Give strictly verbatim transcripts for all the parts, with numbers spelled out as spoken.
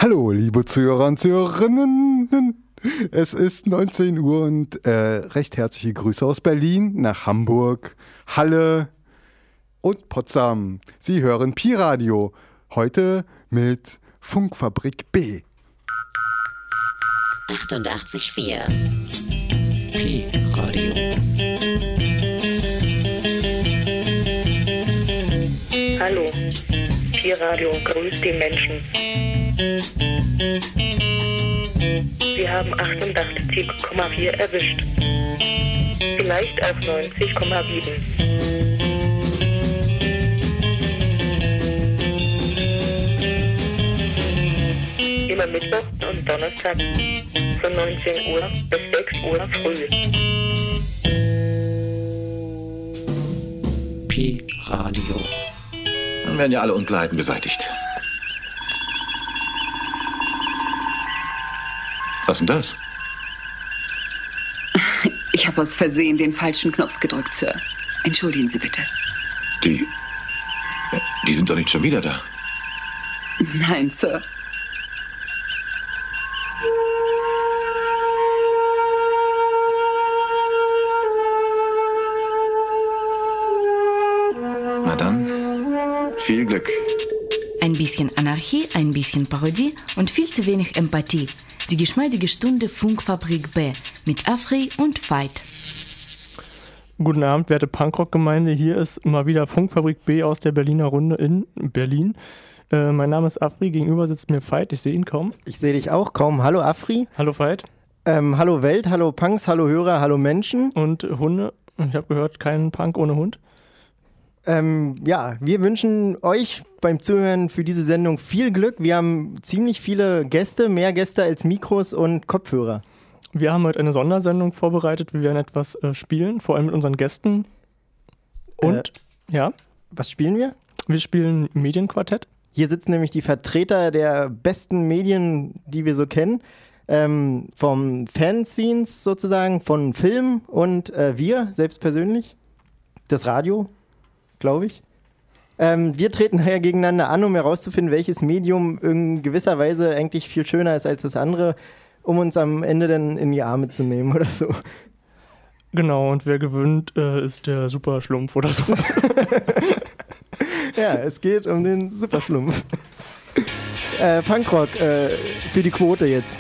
Hallo, liebe Zuhörer und Zuhörerinnen. Es ist neunzehn Uhr und äh, recht herzliche Grüße aus Berlin nach Hamburg, Halle und Potsdam. Sie hören Pi-Radio, heute mit Funkfabrik B. achtundachtzig Komma vier Pi-Radio. Hallo, Pi-Radio grüßt die Menschen. Sie haben achtundachtzig Komma vier erwischt. Vielleicht auch neunzig Komma sieben. Immer Mittwoch und Donnerstag von neunzehn Uhr bis sechs Uhr früh. Pi-Radio. Dann werden ja alle Unklarheiten beseitigt. Was ist denn das? Ich habe aus Versehen den falschen Knopf gedrückt, Sir. Entschuldigen Sie bitte. Die... Die sind doch nicht schon wieder da. Nein, Sir. Na dann, viel Glück. Ein bisschen Anarchie, ein bisschen Parodie und viel zu wenig Empathie. Die geschmeidige Stunde Funkfabrik B mit Afri und Veit. Guten Abend, werte Punkrock-Gemeinde. Hier ist mal wieder Funkfabrik B aus der Berliner Runde in Berlin. Äh, mein Name ist Afri, gegenüber sitzt mir Veit. Ich sehe ihn kaum. Ich sehe dich auch kaum. Hallo Afri. Hallo Veit. Ähm, hallo Welt, hallo Punks, hallo Hörer, hallo Menschen. Und Hunde. Ich habe gehört, kein Punk ohne Hund. Ähm, ja, wir wünschen euch beim Zuhören für diese Sendung viel Glück. Wir haben ziemlich viele Gäste, mehr Gäste als Mikros und Kopfhörer. Wir haben heute eine Sondersendung vorbereitet. Wir werden etwas äh, spielen, vor allem mit unseren Gästen. Und, äh, ja. Was spielen wir? Wir spielen Medienquartett. Hier sitzen nämlich die Vertreter der besten Medien, die wir so kennen. Ähm, vom Fanscenes sozusagen, von Film und äh, wir selbst persönlich. Das Radio. Glaube ich. Ähm, wir treten nachher gegeneinander an, um herauszufinden, welches Medium in gewisser Weise eigentlich viel schöner ist als das andere, um uns am Ende dann in die Arme zu nehmen oder so. Genau, und wer gewinnt, äh, ist der Superschlumpf oder so. Ja, es geht um den Superschlumpf. äh, Punkrock äh, für die Quote jetzt.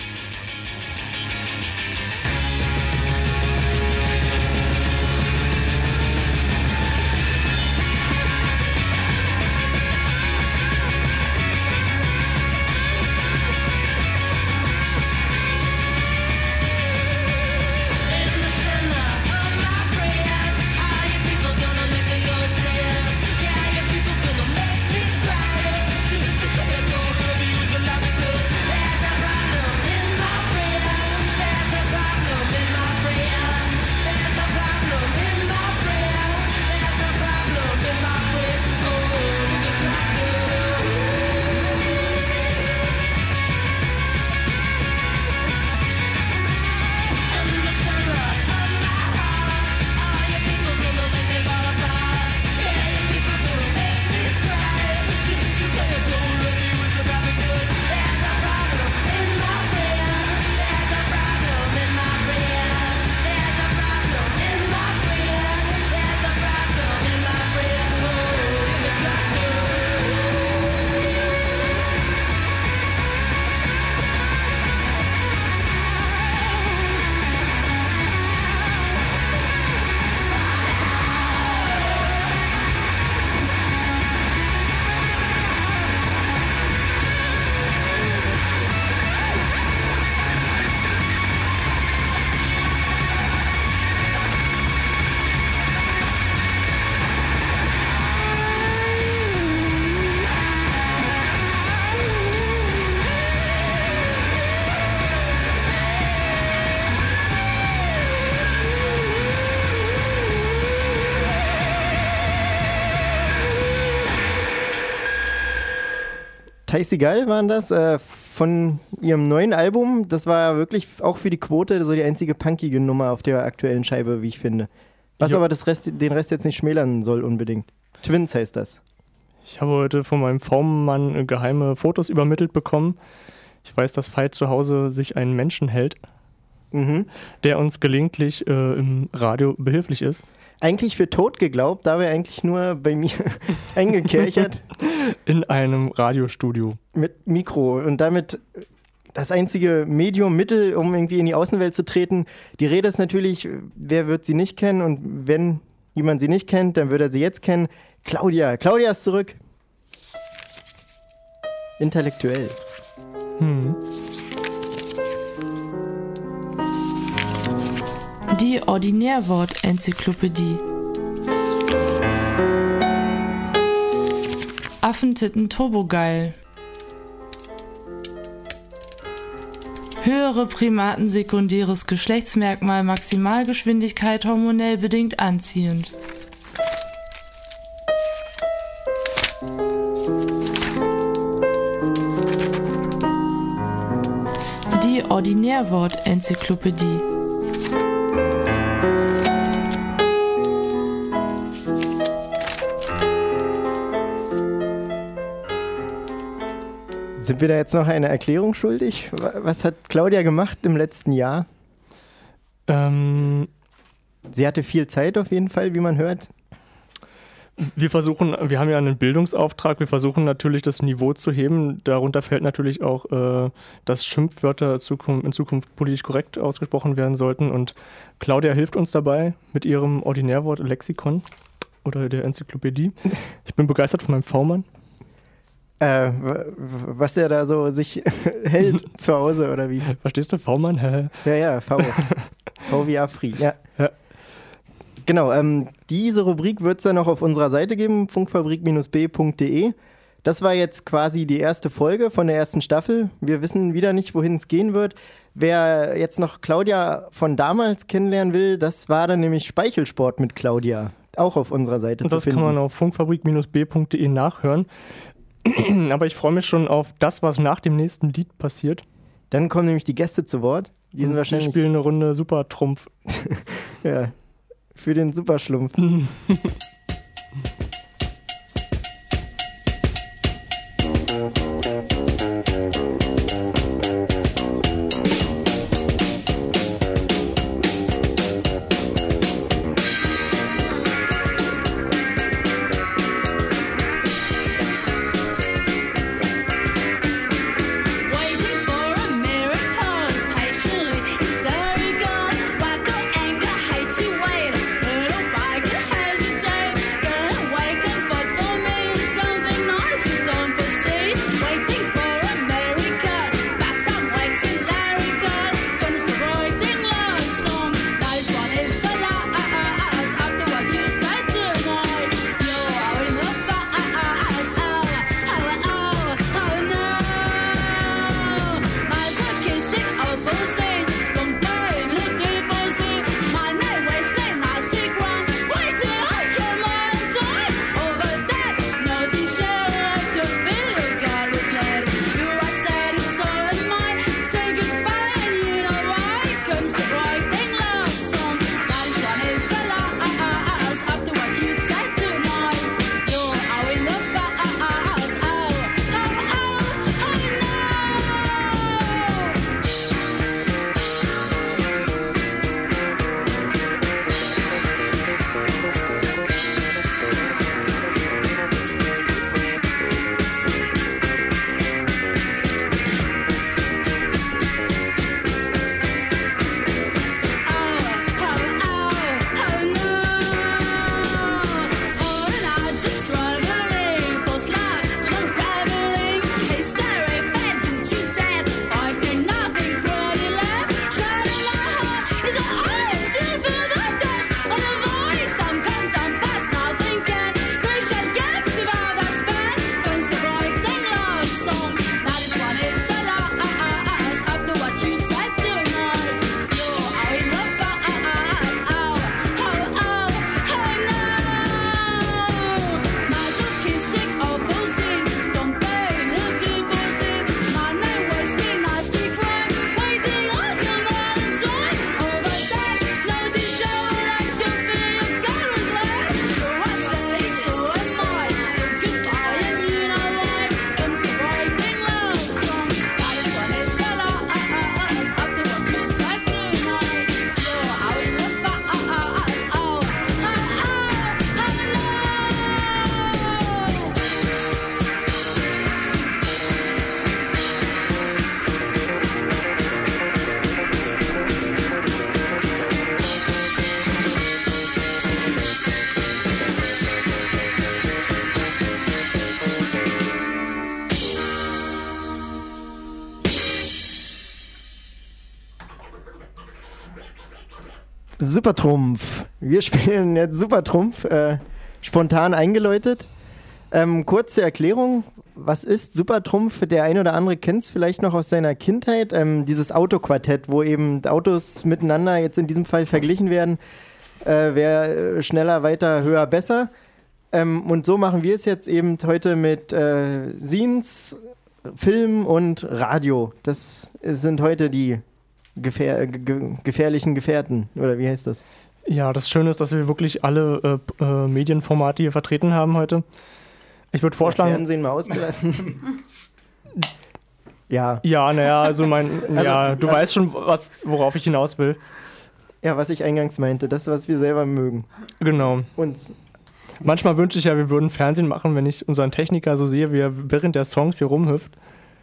Ticey Gull waren das, äh, von ihrem neuen Album. Das war wirklich auch für die Quote so die einzige punkige Nummer auf der aktuellen Scheibe, wie ich finde. Was jo. aber das Rest, den Rest jetzt nicht schmälern soll unbedingt. Twins heißt das. Ich habe heute von meinem V-Mann geheime Fotos übermittelt bekommen. Ich weiß, dass Veit zu Hause sich einen Menschen hält, Mhm. der uns gelegentlich äh, im Radio behilflich ist. Eigentlich für tot geglaubt, dabei eigentlich nur bei mir eingekerchert In einem Radiostudio. mit Mikro und damit das einzige Medium, Mittel, um irgendwie in die Außenwelt zu treten. Die Rede ist natürlich, wer wird sie nicht kennen und wenn jemand sie nicht kennt, dann wird er sie jetzt kennen. Claudia. Claudia ist zurück. Intellektuell. Hm. Die Ordinärwort-Enzyklopädie. Affentitten turbogeil. Höhere Primaten sekundäres Geschlechtsmerkmal Maximalgeschwindigkeit hormonell bedingt anziehend. Die Ordinärwort-Enzyklopädie. Sind wir da jetzt noch eine Erklärung schuldig? Wa- Was hat Claudia gemacht im letzten Jahr? Ähm, Sie hatte viel Zeit auf jeden Fall, wie man hört. wir versuchen, wir haben ja einen Bildungsauftrag, wir versuchen natürlich das Niveau zu heben. Darunter fällt natürlich auch, äh, dass Schimpfwörter Zukunft, in Zukunft politisch korrekt ausgesprochen werden sollten. Und Claudia hilft uns dabei mit ihrem Ordinärwort Lexikon oder der Enzyklopädie. Ich bin begeistert von meinem V-Mann. Äh, w- w- was er da so sich hält zu Hause oder wie? Verstehst du, V-Mann? Hä? Ja, ja, V. V wie Afri, ja. Ja. Genau, ähm, diese Rubrik wird es dann noch auf unserer Seite geben, funkfabrik b punkt de. Das war jetzt quasi die erste Folge von der ersten Staffel. Wir wissen wieder nicht, wohin es gehen wird. Wer jetzt noch Claudia von damals kennenlernen will, das war dann nämlich Speichelsport mit Claudia. Auch auf unserer Seite Und zu das finden. kann man auf funkfabrik b punkt de nachhören. Aber ich freue mich schon auf das, was nach dem nächsten Lied passiert. Dann kommen nämlich die Gäste zu Wort. Die sind Und wahrscheinlich Wir spielen eine Runde Super-Trumpf. ja, für den Superschlumpf. Waiting for a miracle, patiently is there gone. Why go anger, hate to wait, little I can hesitate. Supertrumpf. Wir spielen jetzt Supertrumpf, äh, spontan eingeläutet. Ähm, kurze Erklärung, was ist Supertrumpf? Der eine oder andere kennt es vielleicht noch aus seiner Kindheit. Ähm, dieses Autoquartett, wo eben Autos miteinander jetzt in diesem Fall verglichen werden. Äh, wer schneller, weiter, höher, besser. Ähm, und so machen wir es jetzt eben heute mit äh, Scenes, Film und Radio. Das sind heute die gefähr ge gefährlichen Gefährten, oder wie heißt das? Ja, das Schöne ist, dass wir wirklich alle äh, äh, Medienformate hier vertreten haben heute. Ich würde vorschlagen... Fernsehen mal ausgelassen. ja. Ja, naja, also mein... Also, ja, du also, weißt schon, was, worauf ich hinaus will. Ja, was ich eingangs meinte, das, was wir selber mögen. Genau. Uns. Manchmal wünsche ich ja, wir würden Fernsehen machen, wenn ich unseren Techniker so sehe, wie er während der Songs hier rumhüpft.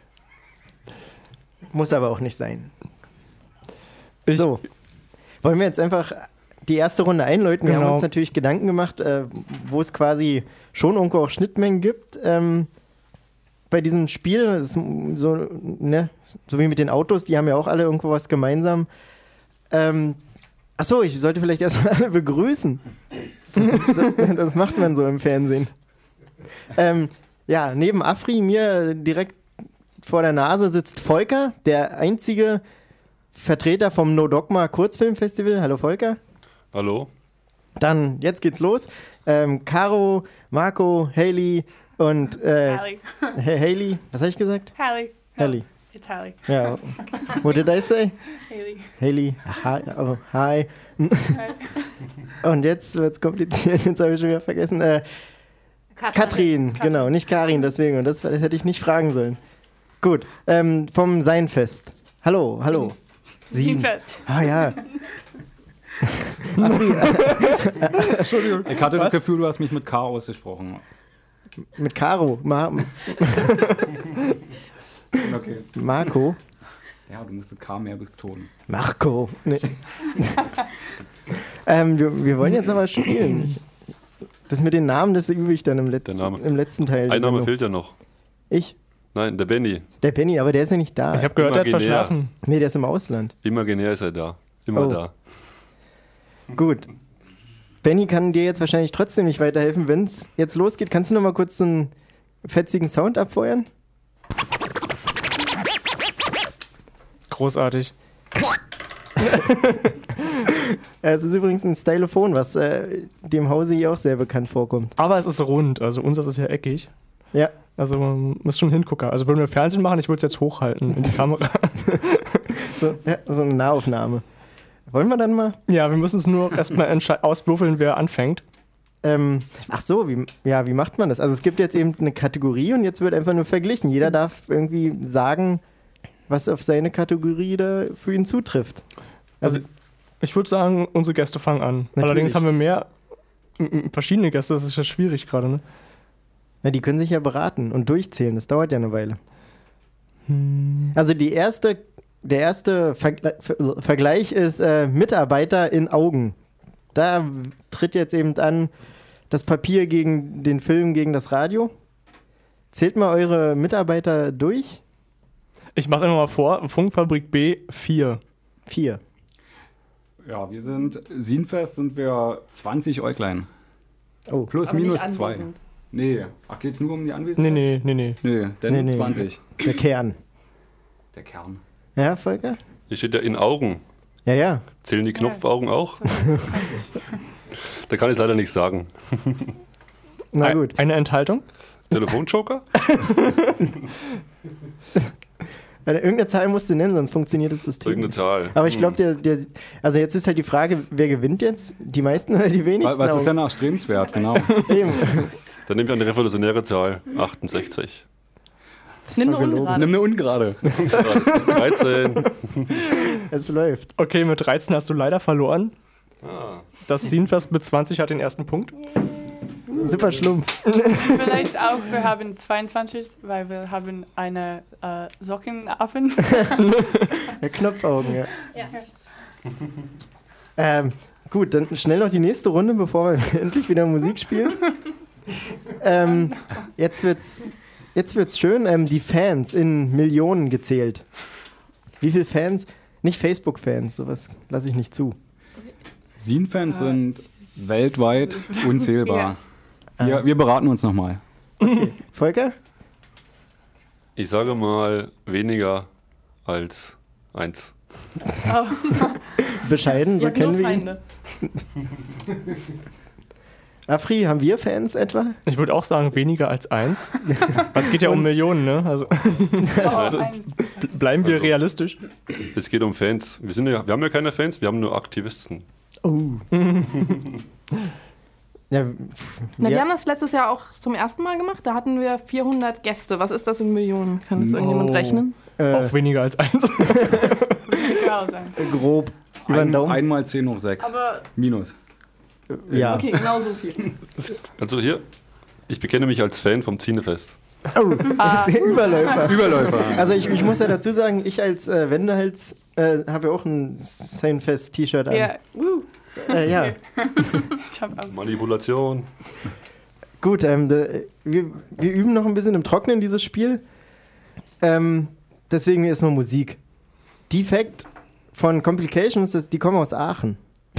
Muss aber auch nicht sein. Ich, so, wollen wir jetzt einfach die erste Runde einläuten? Wir Genau. haben uns natürlich Gedanken gemacht, äh, wo es quasi schon irgendwo auch Schnittmengen gibt ähm, bei diesem Spiel. Das ist so, ne, so wie mit den Autos, die haben ja auch alle irgendwo was gemeinsam. Ähm, achso, ich sollte vielleicht erstmal alle begrüßen. Das, das, das macht man so im Fernsehen. Ähm, ja, neben Afri, mir direkt vor der Nase sitzt Volker, der einzige Vertreter vom No Dogma Kurzfilmfestival. Hallo Volker. Hallo. Dann, jetzt geht's los. Ähm, Caro, Marco, Haley und äh, Haley. Ha- Haley. Was habe ich gesagt? Haley. Haley. It's Haley. Ja. What did I say? Haley. Haley. Hi. Oh, hi. Und jetzt wird's kompliziert. Jetzt habe ich schon wieder vergessen. Äh, Katrin. Katrin, genau, nicht Karin, deswegen. Und das, das hätte ich nicht fragen sollen. Gut, ähm, vom Seinfest. Hallo, hallo. Sienfest. Ah ja. Entschuldigung. Ich hatte das Gefühl, du hast mich mit K ausgesprochen. Mit Caro. Ma Okay. Marco. Ja, du musst das K mehr betonen. Marco. Nee. ähm, wir, wir wollen jetzt aber spielen. Ich, das mit den Namen, das übe ich dann im, Letz im letzten Teil. der Ein Name Sendung. fehlt ja noch. Ich? Nein, der Benny. Der Benny, aber der ist ja nicht da. Ich habe gehört, der hat Imaginär. verschlafen. Nee, der ist im Ausland. Imaginär ist er da. Immer Oh. da. Gut. Benny kann dir jetzt wahrscheinlich trotzdem nicht weiterhelfen. Wenn es jetzt losgeht, kannst du noch mal kurz so einen fetzigen Sound abfeuern? Großartig. Es ist übrigens ein Stylophon, was äh, dem Hause hier auch sehr bekannt vorkommt. Aber es ist rund, also unseres ist ja eckig. Ja. Also man muss schon hingucken. Also würden wir Fernsehen machen, ich würde es jetzt hochhalten in die Kamera. So, ja, so eine Nahaufnahme. Wollen wir dann mal? Ja, wir müssen es nur erstmal auswürfeln, wer anfängt. Ähm, ach so, wie, ja, wie macht man das? Also es gibt jetzt eben eine Kategorie und jetzt wird einfach nur verglichen. Jeder darf irgendwie sagen, was auf seine Kategorie da für ihn zutrifft. Also, Also ich würde sagen, unsere Gäste fangen an. Natürlich. Allerdings haben wir mehr m- m- verschiedene Gäste, das ist ja schwierig gerade, ne? na, die können sich ja beraten und durchzählen. Das dauert ja eine Weile. Also die erste, der erste Vergle Ver Vergleich ist äh, Mitarbeiter in Augen. Da tritt jetzt eben an das Papier gegen den Film, gegen das Radio. Zählt mal eure Mitarbeiter durch. Ich mach's einfach mal vor, Funkfabrik B vier. Vier. Ja, wir sind, Sienfest sind wir zwanzig Äuglein. Oh. Plus, Aber nicht minus zwei. anwesend. Nee. Ach, geht's nur um die Anwesenheit? Nee, nee, nee, nee. Nee, dann Nee, nee. zwanzig. Der Kern. Der Kern. Ja, Volker? Hier steht ja in Augen. Ja, ja. Zählen die Knopfaugen auch? Da kann ich leider nichts sagen. Na Ein- gut. Eine Enthaltung? Telefonjoker? Ja, irgendeine Zahl musst du nennen, sonst funktioniert das System. Irgendeine nicht. Zahl. Aber ich glaube, Hm. der, der, also jetzt ist halt die Frage, wer gewinnt jetzt? Die meisten oder die wenigsten? Was ist denn Augen? erstrebenswert, genau? Eben. Dann nehme ich eine revolutionäre Zahl. achtundsechzig. Nimm doch eine gelogen. ungerade. Nimm eine ungerade. dreizehn. Es läuft. Okay, mit dreizehn hast du leider verloren. Ah. Das Sienfest mit zwanzig hat den ersten Punkt. Super schlumpf. Vielleicht auch, wir haben zweiundzwanzig, weil wir haben eine äh, Sockenaffen. Ja, Knopfaugen, ja. Ja. Ähm, gut, dann schnell noch die nächste Runde, bevor wir endlich wieder Musik spielen. Ähm, jetzt wird's, jetzt wird's schön. Ähm, die Fans in Millionen gezählt. Wie viele Fans? Nicht Facebook-Fans, sowas lasse ich nicht zu. Sin-Fans sind weltweit unzählbar. Wir, wir beraten uns nochmal. Okay. Volker? Ich sage mal weniger als eins. Oh. Bescheiden, so Ihr habt kennen nur wir ihn. Feinde. Afri, haben wir Fans etwa? Ich würde auch sagen, weniger als eins. Es geht ja um Millionen, ne? Also, also bleiben wir Also, realistisch. Es geht um Fans. Wir, sind ja, wir haben ja keine Fans, wir haben nur Aktivisten. Oh. ja, Na, ja. wir haben das letztes Jahr auch zum ersten Mal gemacht. Da hatten wir vierhundert Gäste. Was ist das in Millionen? Kann das irgendjemand Oh. rechnen? Äh, Auch weniger als eins. Grob. Über den Ein, Daumen. einmal zehn hoch sechs. Aber Minus. Ja. Okay, genau so viel. Also hier, ich bekenne mich als Fan vom Zinefest. Oh, Überläufer. Überläufer. Also ich, ich muss ja dazu sagen, ich als äh, Wendehals äh, habe ja auch ein Seinfest-T-Shirt an. ja, uh. Äh, ja. Ich hab auch. Manipulation. Gut, ähm, de, wir, wir üben noch ein bisschen im Trocknen dieses Spiel. Ähm, deswegen erstmal Musik. Defect von Complications, das, die kommen aus Aachen.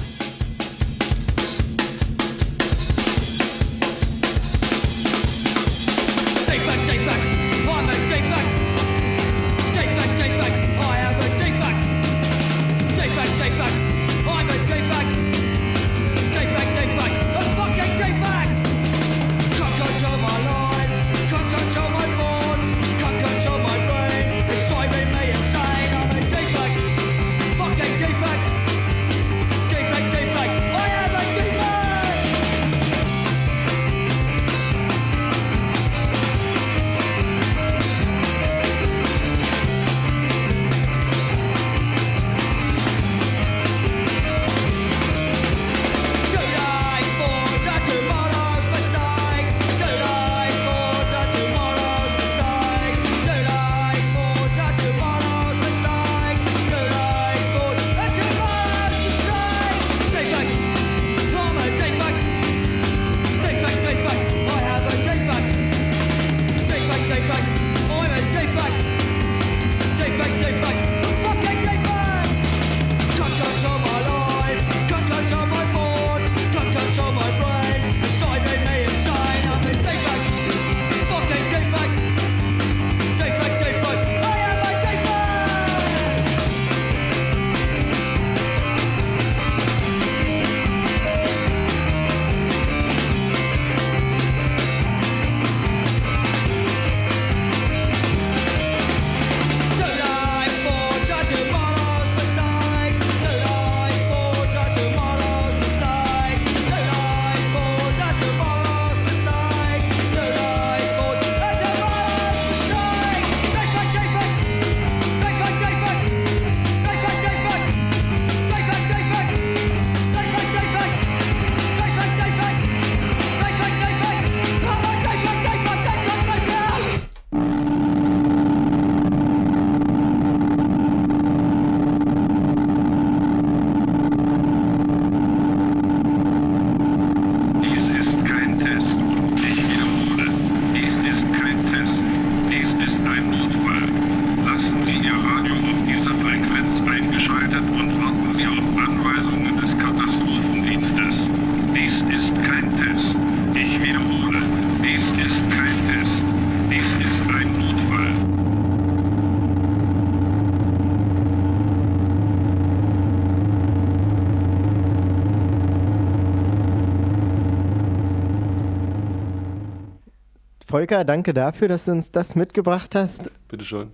Volker, danke dafür, dass du uns das mitgebracht hast. Bitte schön.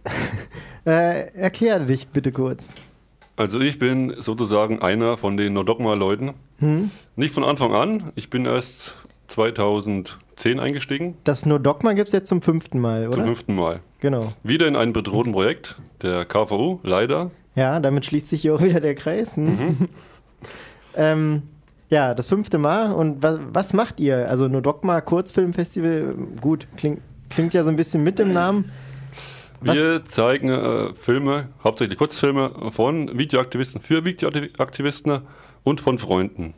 Äh, erklär dich bitte kurz. Also ich bin sozusagen einer von den No-Dogma-Leuten. Hm? Nicht von Anfang an. Ich bin erst zweitausendzehn eingestiegen. Das No-Dogma gibt es jetzt zum fünften Mal, oder? Zum fünften Mal. Genau. Wieder in einem bedrohten Projekt, der K V U, leider. Ja, damit schließt sich hier auch wieder der Kreis. Hm? Mhm. ähm, ja, das fünfte Mal. Und was, was macht ihr? Also No-Dogma Kurzfilmfestival, gut, klingt, klingt ja so ein bisschen mit im Namen. Was? Wir zeigen äh, Filme, hauptsächlich Kurzfilme von Videoaktivisten für Videoaktivisten und von Freunden.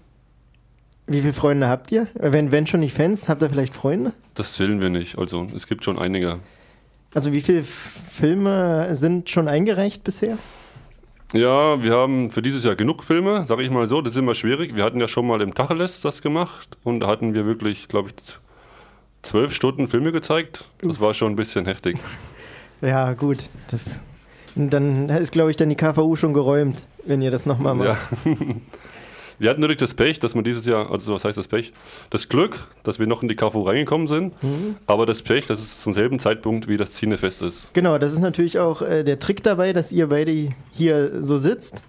Wie viele Freunde habt ihr? Wenn, wenn schon nicht Fans, habt ihr vielleicht Freunde? Das zählen wir nicht, also es gibt schon einige. Also wie viele F- Filme sind schon eingereicht bisher? Ja, wir haben für dieses Jahr genug Filme, sage ich mal so. Das ist immer schwierig. Wir hatten ja schon mal im Tacheles das gemacht und da hatten wir wirklich, glaube ich, zwölf Stunden Filme gezeigt. Das war schon ein bisschen heftig. Ja, gut. Das, dann ist, glaube ich, dann die K V U schon geräumt, wenn ihr das nochmal macht. Ja. Wir hatten natürlich das Pech, dass wir dieses Jahr, also was heißt das Pech? Das Glück, dass wir noch in die K V U reingekommen sind, mhm. aber das Pech, dass es zum selben Zeitpunkt wie das Cinefest ist. Genau, das ist natürlich auch äh, der Trick dabei, dass ihr beide hier so sitzt.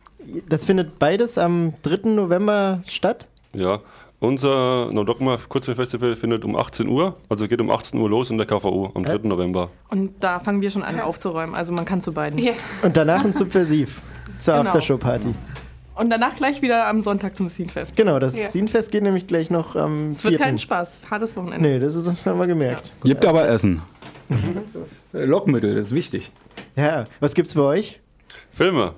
Das findet beides am dritten November statt? Ja, unser No Dogma Kurzfilmfestival findet um achtzehn Uhr, also geht um achtzehn Uhr los in der K V U am dritten November. Und da fangen wir schon an aufzuräumen, also man kann zu beiden. Ja. Und danach ein Subversiv zur Genau. Aftershow-Party. Und danach gleich wieder am Sonntag zum Scenefest. Genau, das Ja. Scenefest geht nämlich gleich noch am Es wird vierten kein Spaß, hartes Wochenende. Nee, das, ist, das haben wir gemerkt. Gibt aber Essen. Das Lockmittel, das ist wichtig. Ja, was gibt's bei euch? Filme.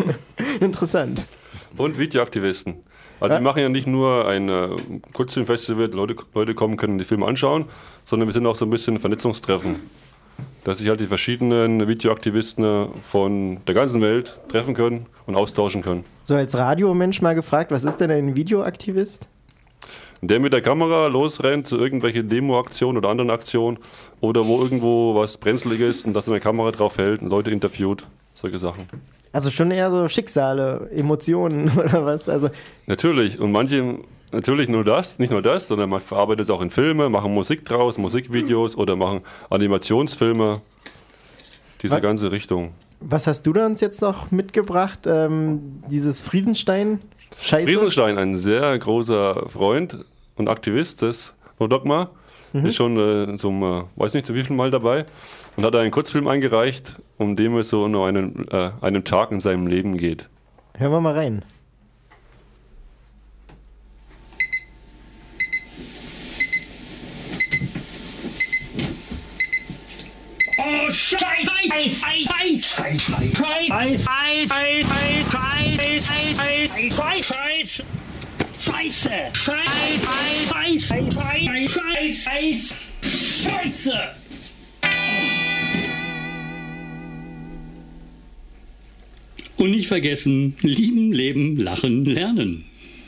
Interessant. Und Videoaktivisten. Also wir machen ja nicht nur ein äh, Kurzfilmfestival, Leute, Leute kommen, können die Filme anschauen, sondern wir sind auch so ein bisschen ein Vernetzungstreffen. Dass sich halt die verschiedenen Videoaktivisten von der ganzen Welt treffen können und austauschen können. So als Radiomensch mal gefragt, was ist denn ein Videoaktivist? Der mit der Kamera losrennt zu irgendwelchen Demo-Aktionen oder anderen Aktionen oder wo irgendwo was brenzlig ist und das in der Kamera drauf hält und Leute interviewt, solche Sachen. Also schon eher so Schicksale, Emotionen oder was? Also Natürlich, und manche, natürlich nur das, nicht nur das, sondern man verarbeitet es auch in Filme, machen Musik draus, Musikvideos oder machen Animationsfilme, diese was, ganze Richtung. Was hast du da uns jetzt noch mitgebracht? Ähm, dieses Friesenstein? Scheiße? Friesenstein, ein sehr großer Freund und Aktivist des No Dogma, mhm. ist schon äh, zum, äh, weiß nicht zu wie viel Mal dabei und hat einen Kurzfilm eingereicht, um dem es so nur einen, äh, einen Tag in seinem Leben geht. Hören wir mal rein. Oh, Scheiße! Scheiße! Scheiße! Scheiße! Scheiße! Scheiße! Scheiße! Und nicht vergessen, lieben, leben, lachen, lernen.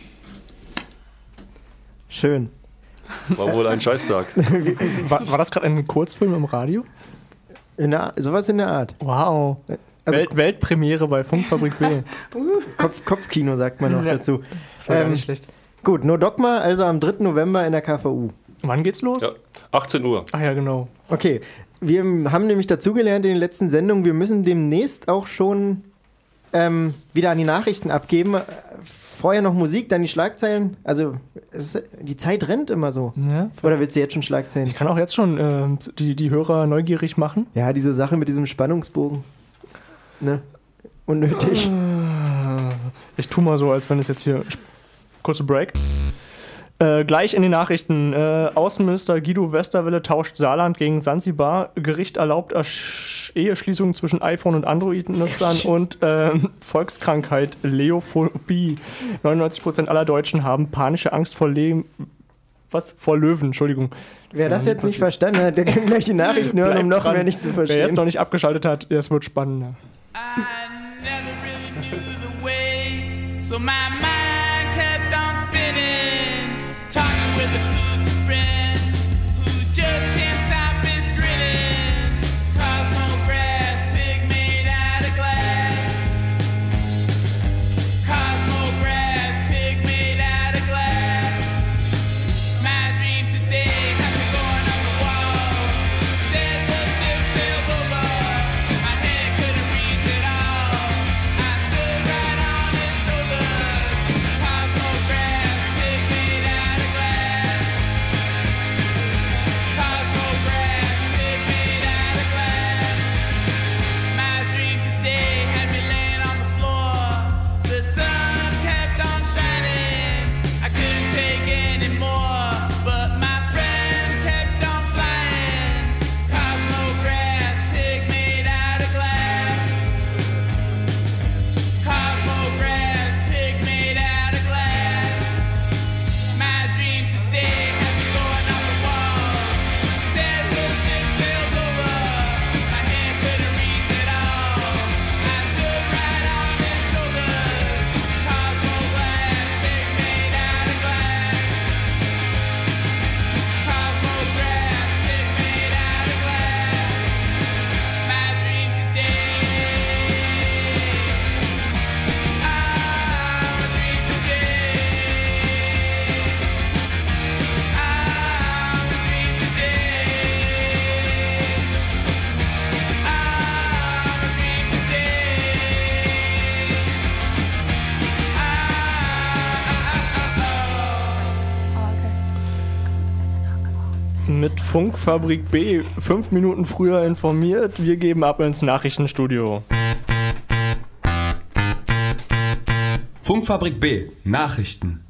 Schön. War wohl ein Scheißtag. War, war das gerade ein Kurzfilm im Radio? In der, sowas in der Art. Wow. Also, Welt, Weltpremiere bei Funkfabrik B. Kopf, Kopfkino sagt man noch Ja. dazu. Das war gar nicht schlecht. Gut, No Dogma, also am dritten November in der K V U. Wann geht's los? Ja, achtzehn Uhr. Ach ja, genau. Okay, wir haben nämlich dazugelernt in den letzten Sendungen, wir müssen demnächst auch schon ähm, wieder an die Nachrichten abgeben. Vorher noch Musik, dann die Schlagzeilen. Also es ist, die Zeit rennt immer so. Ja. Oder willst du jetzt schon Schlagzeilen? Ich kann auch jetzt schon äh, die, die Hörer neugierig machen. Ja, diese Sache mit diesem Spannungsbogen. Ne? Unnötig. Ich tu mal so, als wenn es jetzt hier... Kurze Break. Äh, gleich in den Nachrichten. Äh, Außenminister Guido Westerwelle tauscht Saarland gegen Sansibar. Gericht erlaubt Ersch- Eheschließungen zwischen iPhone- und Android-Nutzern und äh, Volkskrankheit Leophobie. neunundneunzig Prozent aller Deutschen haben panische Angst vor Le Was? Vor Löwen, Entschuldigung. Wer das jetzt nicht verstanden hat, der kann gleich die Nachrichten hören, um noch dran. mehr nicht zu verstehen. Wer jetzt noch nicht abgeschaltet hat, es wird spannender. So my mind kept on spinning, talking with a good friend who just can't stop his grinning. Cosmo grass, pig made out of glass. Cosmo grass, pig made out of glass. My dream today has me going on the wall. Said the ship sailed over, my head couldn't reach it all. I stood right on his shoulders. mit Funkfabrik B fünf Minuten früher informiert. Wir geben ab ins Nachrichtenstudio. Funkfabrik B, Nachrichten.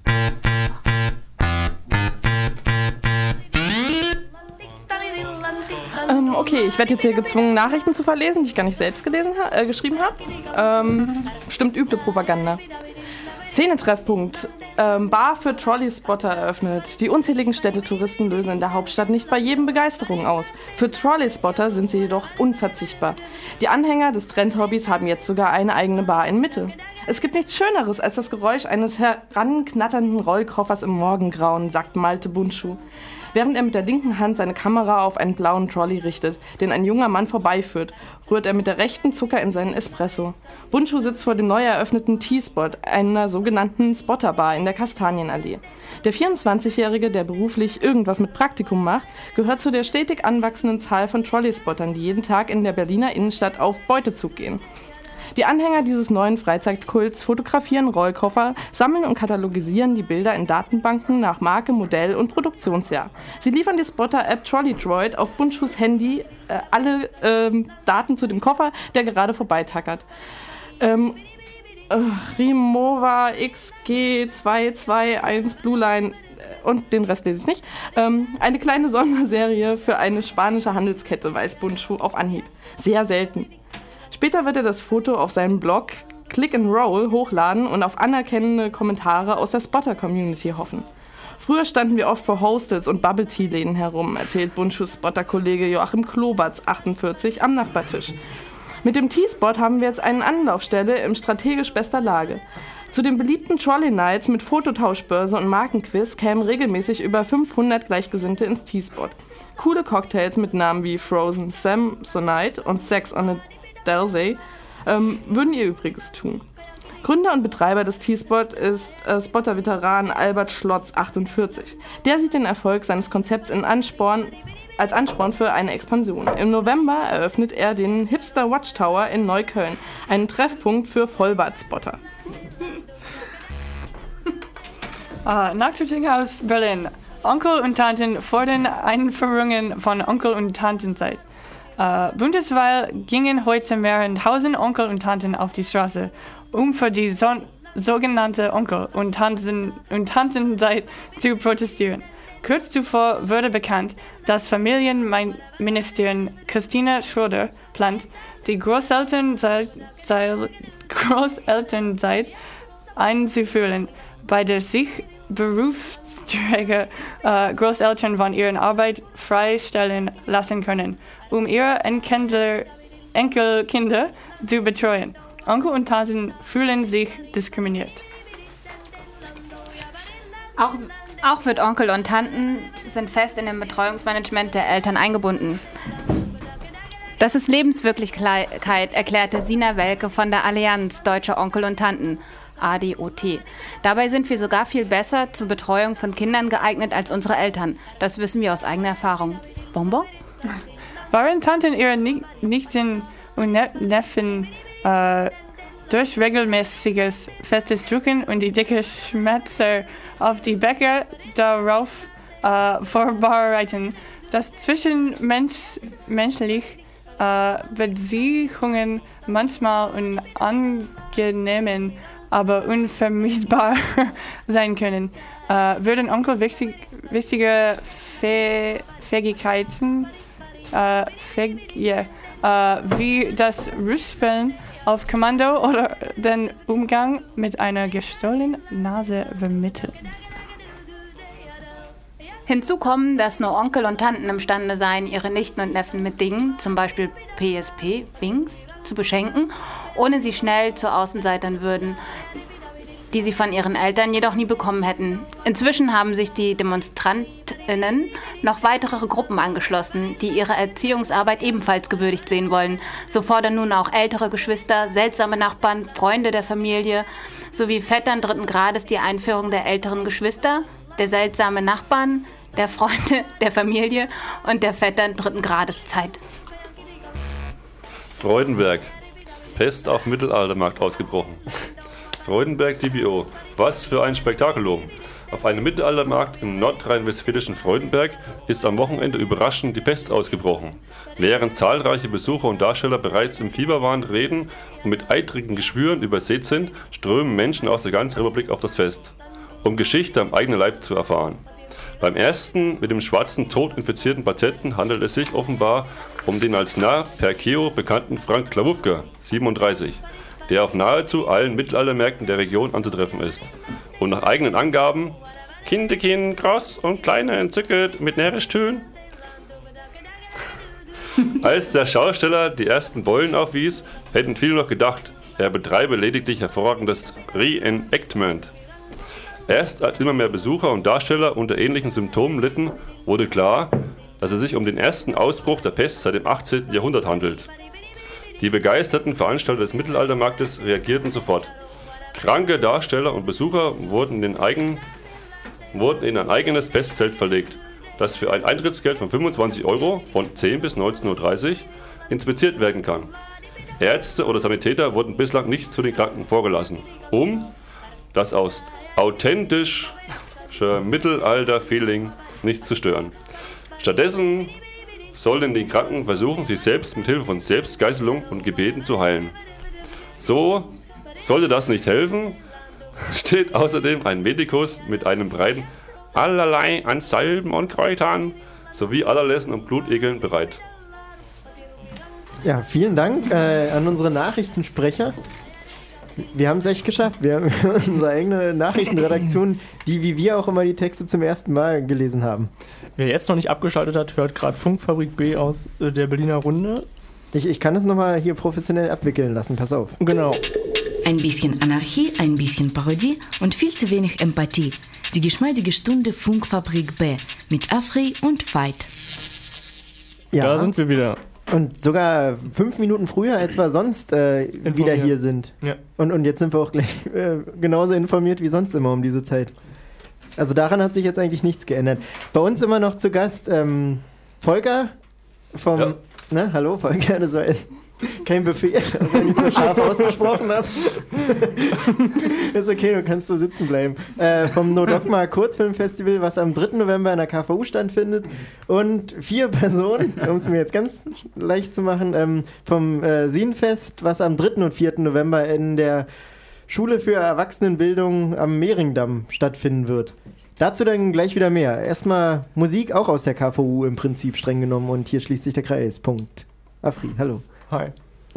Ähm, okay, ich werde jetzt hier gezwungen, Nachrichten zu verlesen, die ich gar nicht selbst gelesen ha- äh, geschrieben habe. Ähm, stimmt, üble Propaganda. Szenetreffpunkt. Ähm, Bar für Trolley-Spotter eröffnet. Die unzähligen Städtetouristen lösen in der Hauptstadt nicht bei jedem Begeisterung aus. Für Trolley-Spotter sind sie jedoch unverzichtbar. Die Anhänger des Trendhobbys haben jetzt sogar eine eigene Bar in Mitte. Es gibt nichts Schöneres als das Geräusch eines heranknatternden Rollkoffers im Morgengrauen, sagt Malte Bundschuh, während er mit der linken Hand seine Kamera auf einen blauen Trolley richtet, den ein junger Mann vorbeiführt, rührt er mit der rechten Zucker in seinen Espresso. Bundschuh sitzt vor dem neu eröffneten T-Spot, einer sogenannten Spotterbar in der Kastanienallee. Der vierundzwanzigjährige, der beruflich irgendwas mit Praktikum macht, gehört zu der stetig anwachsenden Zahl von Trolley-Spottern, die jeden Tag in der Berliner Innenstadt auf Beutezug gehen. Die Anhänger dieses neuen Freizeitkults fotografieren Rollkoffer, sammeln und katalogisieren die Bilder in Datenbanken nach Marke, Modell und Produktionsjahr. Sie liefern die Spotter-App Trolley Droid auf Bundschuhs Handy äh, alle ähm, Daten zu dem Koffer, der gerade vorbeitackert. Ähm, äh, Rimowa X G zwei zwei eins Blue Line und den Rest lese ich nicht. Ähm, eine kleine Sonderserie für eine spanische Handelskette, weiß Bundschuh auf Anhieb. Sehr selten. Später wird er das Foto auf seinem Blog Click and Roll hochladen und auf anerkennende Kommentare aus der Spotter-Community hoffen. Früher standen wir oft vor Hostels und Bubble-Tea-Läden herum, erzählt Bundschuhs Spotter-Kollege Joachim Klobatz, achtundvierzig, am Nachbartisch. Mit dem T-Spot haben wir jetzt eine Anlaufstelle in strategisch bester Lage. Zu den beliebten Trolley Nights mit Fototauschbörse und Markenquiz kämen regelmäßig über fünfhundert Gleichgesinnte ins T-Spot. Coole Cocktails mit Namen wie Frozen Samsonite und Sex on a Dalsey ähm, würden ihr Übriges tun. Gründer und Betreiber des T-Spot ist äh, Spotter-Veteran Albert Schlotz, achtundvierzig. Der sieht den Erfolg seines Konzepts in Ansporn, als Ansporn für eine Expansion. Im November eröffnet er den Hipster Watchtower in Neukölln, einen Treffpunkt für Vollbart-Spotter. Uh, Nachrichten aus Berlin. Onkel und Tanten fordern Einführungen von Onkel- und Tantenzeit. Uh, bundesweit gingen heute mehrere tausend Onkel und Tanten auf die Straße, um für die so sogenannte Onkel- und, Tanten und Tantenzeit zu protestieren. Kurz zuvor wurde bekannt, dass Familienministerin Christine Schröder plant, die Großelternzeit, Großelternzeit einzuführen, bei der sich berufstätige äh, Großeltern von ihrer Arbeit freistellen lassen können, um ihre Enkel, Enkelkinder zu betreuen. Onkel und Tanten fühlen sich diskriminiert. Auch, auch wird Onkel und Tanten sind fest in dem Betreuungsmanagement der Eltern eingebunden. Das ist Lebenswirklichkeit, erklärte Sina Welke von der Allianz Deutscher Onkel und Tanten, A D O T. Dabei sind wir sogar viel besser zur Betreuung von Kindern geeignet als unsere Eltern. Das wissen wir aus eigener Erfahrung. Bonbon? Waren Tanten ihre Nichten und Neffen äh, durch regelmäßiges festes Drücken und die dicke Schmerzer auf die Bäcker darauf äh, vorbereiten, dass zwischenmenschlich äh, Beziehungen manchmal unangenehm, aber unvermeidbar sein können, äh, würden Onkel wichtig, wichtige Fäh Fähigkeiten äh, fähig, yeah, äh, wie das Rüstspielen auf Kommando oder den Umgang mit einer gestohlenen Nase vermitteln. Hinzu kommen, dass nur Onkel und Tanten imstande seien, ihre Nichten und Neffen mit Dingen, zum Beispiel P S P, Wings, zu beschenken, ohne sie schnell zu Außenseitern würden, die sie von ihren Eltern jedoch nie bekommen hätten. Inzwischen haben sich die DemonstrantInnen noch weitere Gruppen angeschlossen, die ihre Erziehungsarbeit ebenfalls gewürdigt sehen wollen. So fordern nun auch ältere Geschwister, seltsame Nachbarn, Freunde der Familie sowie Vettern dritten Grades die Einführung der älteren Geschwister, der seltsame Nachbarn, der Freunde der Familie und der Vettern dritten Grades Zeit. Freudenberg. Pest auf Mittelaltermarkt ausgebrochen. Freudenberg D B O. Was für ein Spektakelum. Auf einem Mittelaltermarkt im nordrhein-westfälischen Freudenberg ist am Wochenende überraschend die Pest ausgebrochen. Während zahlreiche Besucher und Darsteller bereits im Fieberwahn reden und mit eitrigen Geschwüren übersät sind, strömen Menschen aus der ganzen Republik auf das Fest, um Geschichte am eigenen Leib zu erfahren. Beim ersten mit dem schwarzen Tod infizierten Patienten handelt es sich offenbar um den als Narr per Keo bekannten Frank Klawufka, siebenunddreißig, der auf nahezu allen Mittelaltermärkten der Region anzutreffen ist und nach eigenen Angaben Kindekind groß und kleine entzücket mit närrisch tun. Als der Schausteller die ersten Beulen aufwies, hätten viele noch gedacht, er betreibe lediglich hervorragendes Reenactment. Erst als immer mehr Besucher und Darsteller unter ähnlichen Symptomen litten, wurde klar, dass es sich um den ersten Ausbruch der Pest seit dem achtzehnten Jahrhundert handelt. Die begeisterten Veranstalter des Mittelaltermarktes reagierten sofort. Kranke Darsteller und Besucher wurden in, den eigen, wurden in ein eigenes Pestzelt verlegt, das für ein Eintrittsgeld von fünfundzwanzig Euro von zehn bis neunzehn Uhr dreißig inspiziert werden kann. Ärzte oder Sanitäter wurden bislang nicht zu den Kranken vorgelassen, um das aus authentische Mittelalter-Feeling nicht zu stören. Stattdessen sollen die Kranken versuchen, sich selbst mit Hilfe von Selbstgeißelung und Gebeten zu heilen. So sollte das nicht helfen, steht außerdem ein Medikus mit einem breiten allerlei an Salben und Kräutern sowie Allerlässen und Blutegeln bereit. Ja, vielen Dank äh, an unsere Nachrichtensprecher. Wir haben es echt geschafft. Wir haben unsere eigene Nachrichtenredaktion, die wie wir auch immer die Texte zum ersten Mal gelesen haben. Wer jetzt noch nicht abgeschaltet hat, hört gerade Funkfabrik B aus äh, der Berliner Runde. Ich, ich kann es nochmal hier professionell abwickeln lassen, pass auf. Genau. Ein bisschen Anarchie, ein bisschen Parodie und viel zu wenig Empathie. Die geschmeidige Stunde Funkfabrik B mit Afri und Veit. Ja. Da sind wir wieder. Und sogar fünf Minuten früher, als wir sonst äh, wieder hier sind. Ja. Und, und jetzt sind wir auch gleich äh, genauso informiert wie sonst immer um diese Zeit. Also daran hat sich jetzt eigentlich nichts geändert. Bei uns immer noch zu Gast ähm, Volker vom... Ja. Ne, hallo Volker, das war jetzt kein Befehl, wenn ich so scharf ausgesprochen habe. Ist okay, du kannst so sitzen bleiben. Äh, vom No Dogma Kurzfilmfestival, was am dritten November in der K V U stattfindet. Und vier Personen, um es mir jetzt ganz leicht zu machen, ähm, vom äh, Sinfest, was am dritten und vierten November in der Schule für Erwachsenenbildung am Mehringdamm stattfinden wird. Dazu dann gleich wieder mehr. Erstmal Musik auch aus der K V U im Prinzip streng genommen und hier schließt sich der Kreis. Punkt. Afri, hallo. Hi.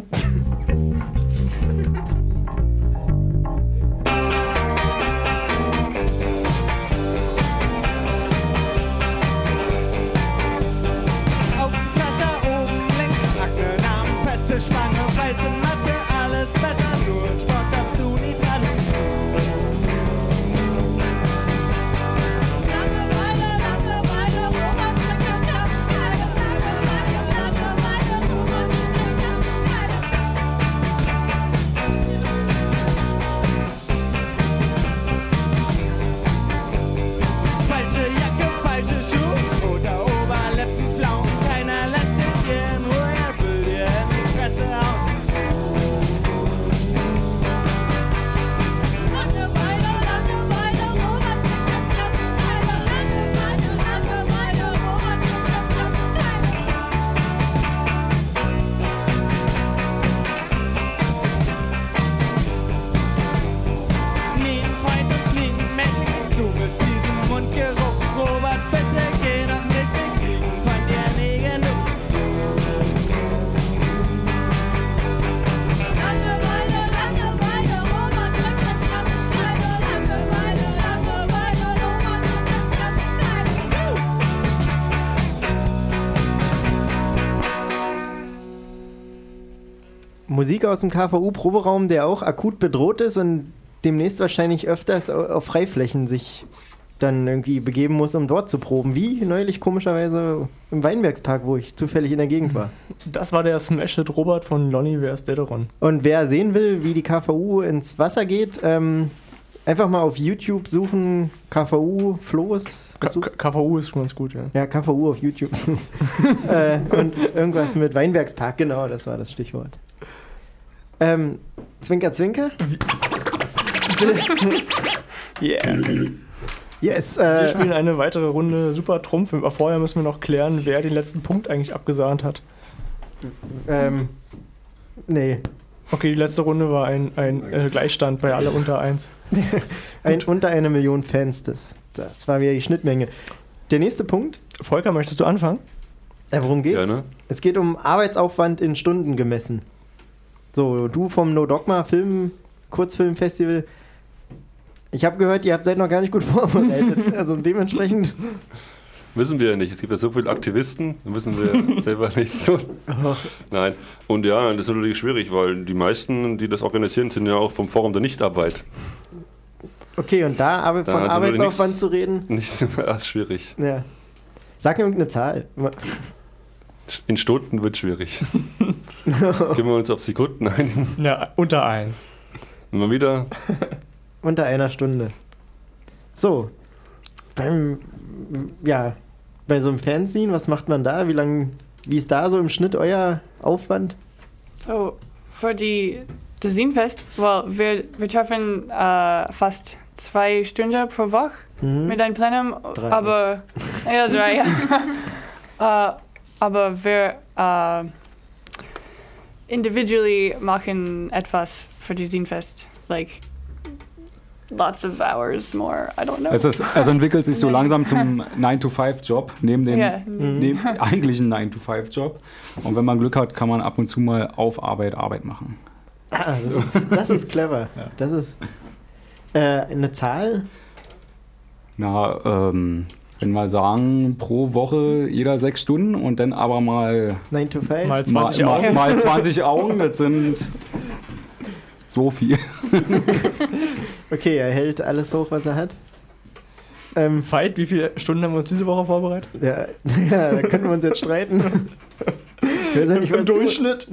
Augenpflaster oben links, Akne, Namen, feste Schwange, weiße Matte, alles besser, nur im Sport darfst du nie dran. Musik aus dem K V U-Proberaum, der auch akut bedroht ist und demnächst wahrscheinlich öfters auf Freiflächen sich dann irgendwie begeben muss, um dort zu proben. Wie neulich komischerweise im Weinbergspark, wo ich zufällig in der Gegend war. Das war der Smash-Hit Robert von Lonnie Where's Dederon. Und wer sehen will, wie die K V U ins Wasser geht, ähm, einfach mal auf YouTube suchen, K V U Floß. K V U ist schon ganz gut, ja. Ja, K V U auf YouTube. äh, und irgendwas mit Weinbergspark, genau, das war das Stichwort. Ähm, Zwinker, Zwinker? Yeah. Yes. Wir Äh, spielen eine weitere Runde Super Trumpf, aber vorher müssen wir noch klären, wer den letzten Punkt eigentlich abgesahnt hat. ähm, nee. Okay, die letzte Runde war ein, ein äh, Gleichstand bei alle unter eins. Ein, unter einer Million Fans, das, das war wieder die Schnittmenge. Der nächste Punkt. Volker, möchtest du anfangen? Äh, worum geht's? Gerne. Es geht um Arbeitsaufwand in Stunden gemessen. So, du vom No Dogma Film, Kurzfilmfestival. Ich habe gehört, ihr habt seid noch gar nicht gut vorbereitet. Also dementsprechend. Wissen wir ja nicht. Es gibt ja so viele Aktivisten, dann wissen wir selber nicht so. Nein. Und ja, das ist natürlich schwierig, weil die meisten, die das organisieren, sind ja auch vom Forum der Nichtarbeit. Okay, und da aber von Da hat Arbeitsaufwand nichts- zu reden. Nicht so erst schwierig. Ja. Sag mir irgendeine Zahl. In Stunden wird schwierig. Können wir uns auf Sekunden einigen? Ja, unter eins. Immer wieder. Unter einer Stunde. So. Beim, ja, bei so einem Fernsehen, was macht man da? Wie lang, wie ist da so im Schnitt euer Aufwand? So, für die Design-Fest, well, wir, wir treffen äh, fast zwei Stunden pro Woche Mhm. mit einem Plenum, Drei. aber, ja, drei, ja. äh, aber wir äh, individually machen etwas für die Design-Fest, like lots of hours more, I don't know. Es ist, also entwickelt sich so langsam zum nine to five Job, neben dem Ja. neben eigentlichen nine to five Job. Und wenn man Glück hat, kann man ab und zu mal auf Arbeit Arbeit machen. Ah, das, ist, das ist clever. Das ist äh, eine Zahl. Na, ähm, wenn wir sagen, pro Woche jeder sechs Stunden und dann aber mal nine to five. Mal zwanzig mal, Augen. mal zwanzig Augen, das sind so viel. Okay, er hält alles hoch, was er hat. Ähm, Veit, wie viele Stunden haben wir uns diese Woche vorbereitet? ja, ja, da können wir uns jetzt streiten. Ich weiß ja nicht, was Im Durchschnitt.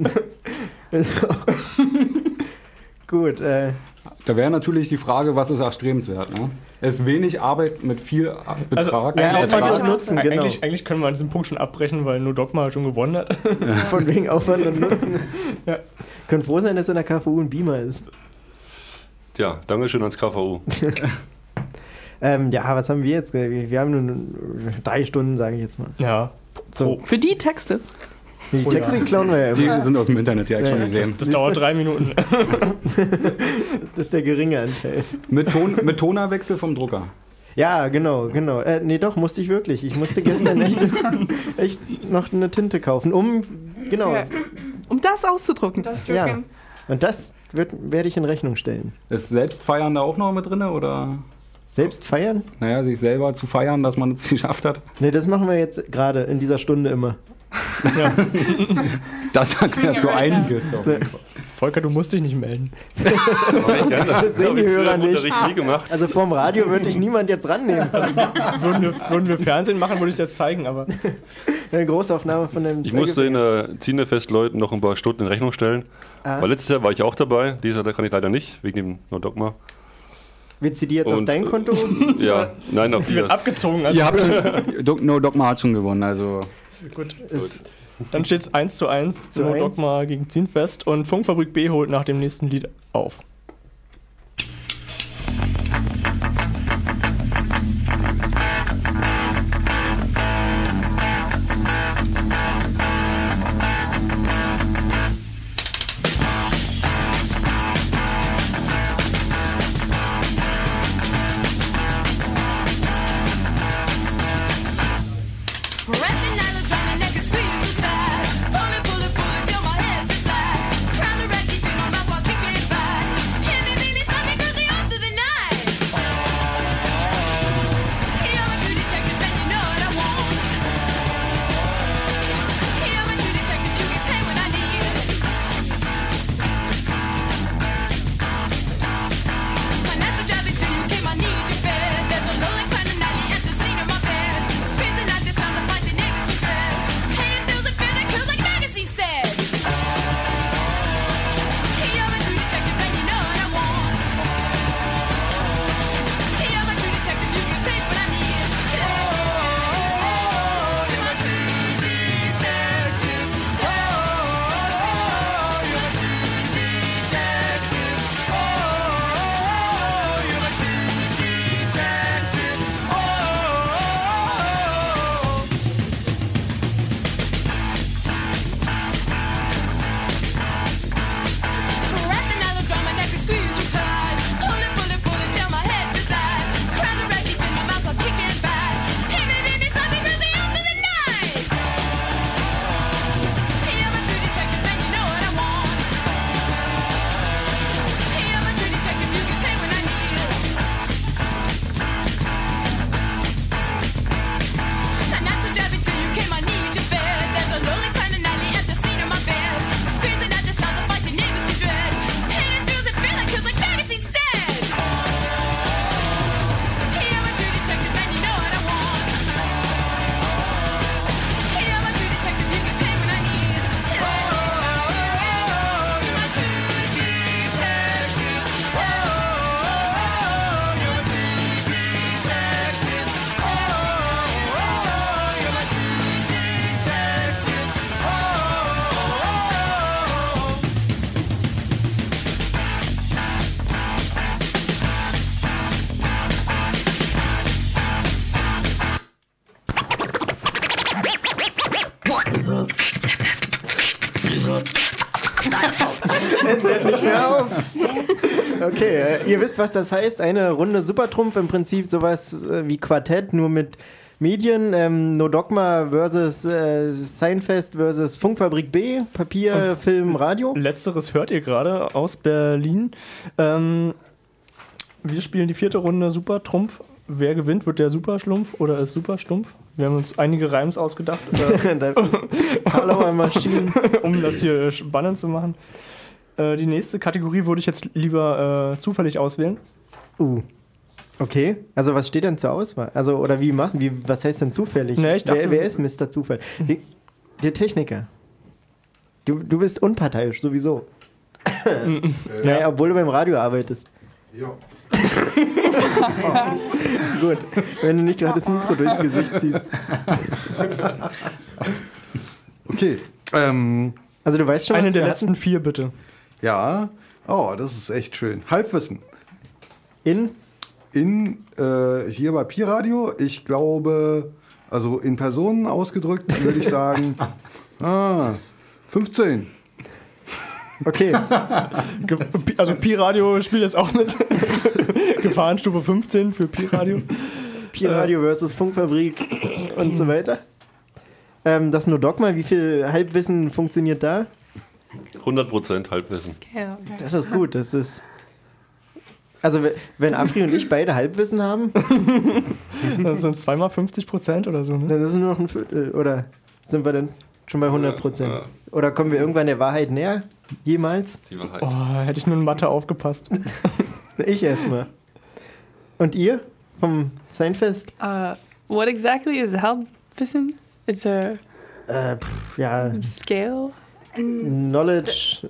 Gut, äh, Da wäre natürlich die Frage, was ist erstrebenswert? Ne? Es ist wenig Arbeit mit viel Betrag. ja, eigentlich, Aufwand eigentlich, und Nutzen, genau. eigentlich, eigentlich können wir an diesem Punkt schon abbrechen, weil nur Dogma schon gewonnen hat. von wegen Aufwand und Nutzen. Ja. Können froh sein, dass in der K V U ein Beamer ist. Tja, Dankeschön ans K V U. Ähm, ja, was haben wir jetzt? Wir wir haben nur drei Stunden, sage ich jetzt mal. Ja. So. Für die Texte. Die Oh, Texte ja. klauen wir ja Die immer. sind aus dem Internet, die habe ich Ja, schon das- gesehen. Das dauert drei Minuten. Das ist der geringe Anteil. Mit, Ton, mit Tonerwechsel vom Drucker. Ja, genau, genau. Äh, nee, doch, musste ich wirklich. Ich musste gestern echt, echt noch eine Tinte kaufen, um, genau. Ja. Um das auszudrucken. Das Ja. drucken. Und das wird, werde ich in Rechnung stellen. Ist Selbstfeiern da auch noch mit drin? Oder, Selbst feiern? naja, sich selber zu feiern, dass man es geschafft hat? Nee, das machen wir jetzt gerade in dieser Stunde immer. Das erklärt so einiges. Auf jeden Fall. Volker, du musst dich nicht melden. Das sehen die Hörer nicht. Unterricht nie gemacht. Also vorm Radio würde ich niemand jetzt rannehmen. Würden wir, würden wir Fernsehen machen, würde ich es jetzt zeigen, aber Eine Großaufnahme von dem Ich musste den äh, Zinefest-Leuten noch ein paar Stunden in Rechnung stellen. Ah. Weil letztes Jahr war ich auch dabei. Dieses Jahr kann ich leider nicht, wegen dem No Dogma. Willst du die jetzt auf Und, dein Konto? Ja, nein, auf die wird das. abgezogen. Also Ihr habt schon, Doc- No Dogma hat schon gewonnen, also gut. Ist, Dann steht es eins zu eins Zu zu eins. Dogma gegen Zienfest und Funkfabrik B holt nach dem nächsten Lied auf. Pull it, pull it, pull it till my head is flat. Trying to wreck it in my mouth while kicking it back. hört nicht mehr auf. Okay, äh, ihr wisst, was das heißt. Eine Runde Supertrumpf, im Prinzip sowas äh, wie Quartett, nur mit Medien. Ähm, No Dogma versus äh, Seinfest versus Funkfabrik B, Papier, Und Film, Radio. Letzteres hört ihr gerade aus Berlin. Ähm, wir spielen die vierte Runde Supertrumpf. Wer gewinnt? Wird der Superschlumpf oder ist Superstumpf? Wir haben uns einige Reims ausgedacht. Äh, Karlauer Maschinen. Um das hier spannend zu machen. Äh, die nächste Kategorie würde ich jetzt lieber äh, zufällig auswählen. Uh. Okay. Also was steht denn zur Auswahl? Also, oder wie machen? Wie, was heißt denn zufällig? Nee, ich dachte, wer, wer ist Mister Zufall? Wie, der Techniker. Du, du bist unparteiisch, sowieso. Naja, obwohl du beim Radio arbeitest. Ja. Gut, wenn du nicht gerade das Mikro durchs Gesicht ziehst. Okay. Ähm, also du weißt schon, eine was der wir letzten hatten? vier, bitte. Ja. Oh, das ist echt schön. Halbwissen. In? In, äh, hier bei Pi-Radio, ich glaube, also in Personen ausgedrückt, würde ich sagen, ah, fünfzehn. Okay. Also Pi-Radio spielt jetzt auch mit. Gefahrenstufe fünfzehn für Pi-Radio. Pi-Radio versus Funkfabrik und so weiter. Ähm, das No Dogma, wie viel Halbwissen funktioniert da? hundert Prozent Halbwissen. Das ist gut, das ist... Also wenn Afri und ich beide Halbwissen haben... Das sind zweimal fünfzig Prozent oder so, ne? Dann ist es nur noch ein Viertel, oder sind wir dann schon bei hundert Prozent? Ja. Oder kommen wir irgendwann der Wahrheit näher? Jemals? Die Wahrheit. Oh, hätte ich nur in Mathe aufgepasst. Ich erstmal. Und ihr? Vom Seinfest? Uh, what exactly is Halbwissen? It's a Äh, pff, ja. scale? Knowledge.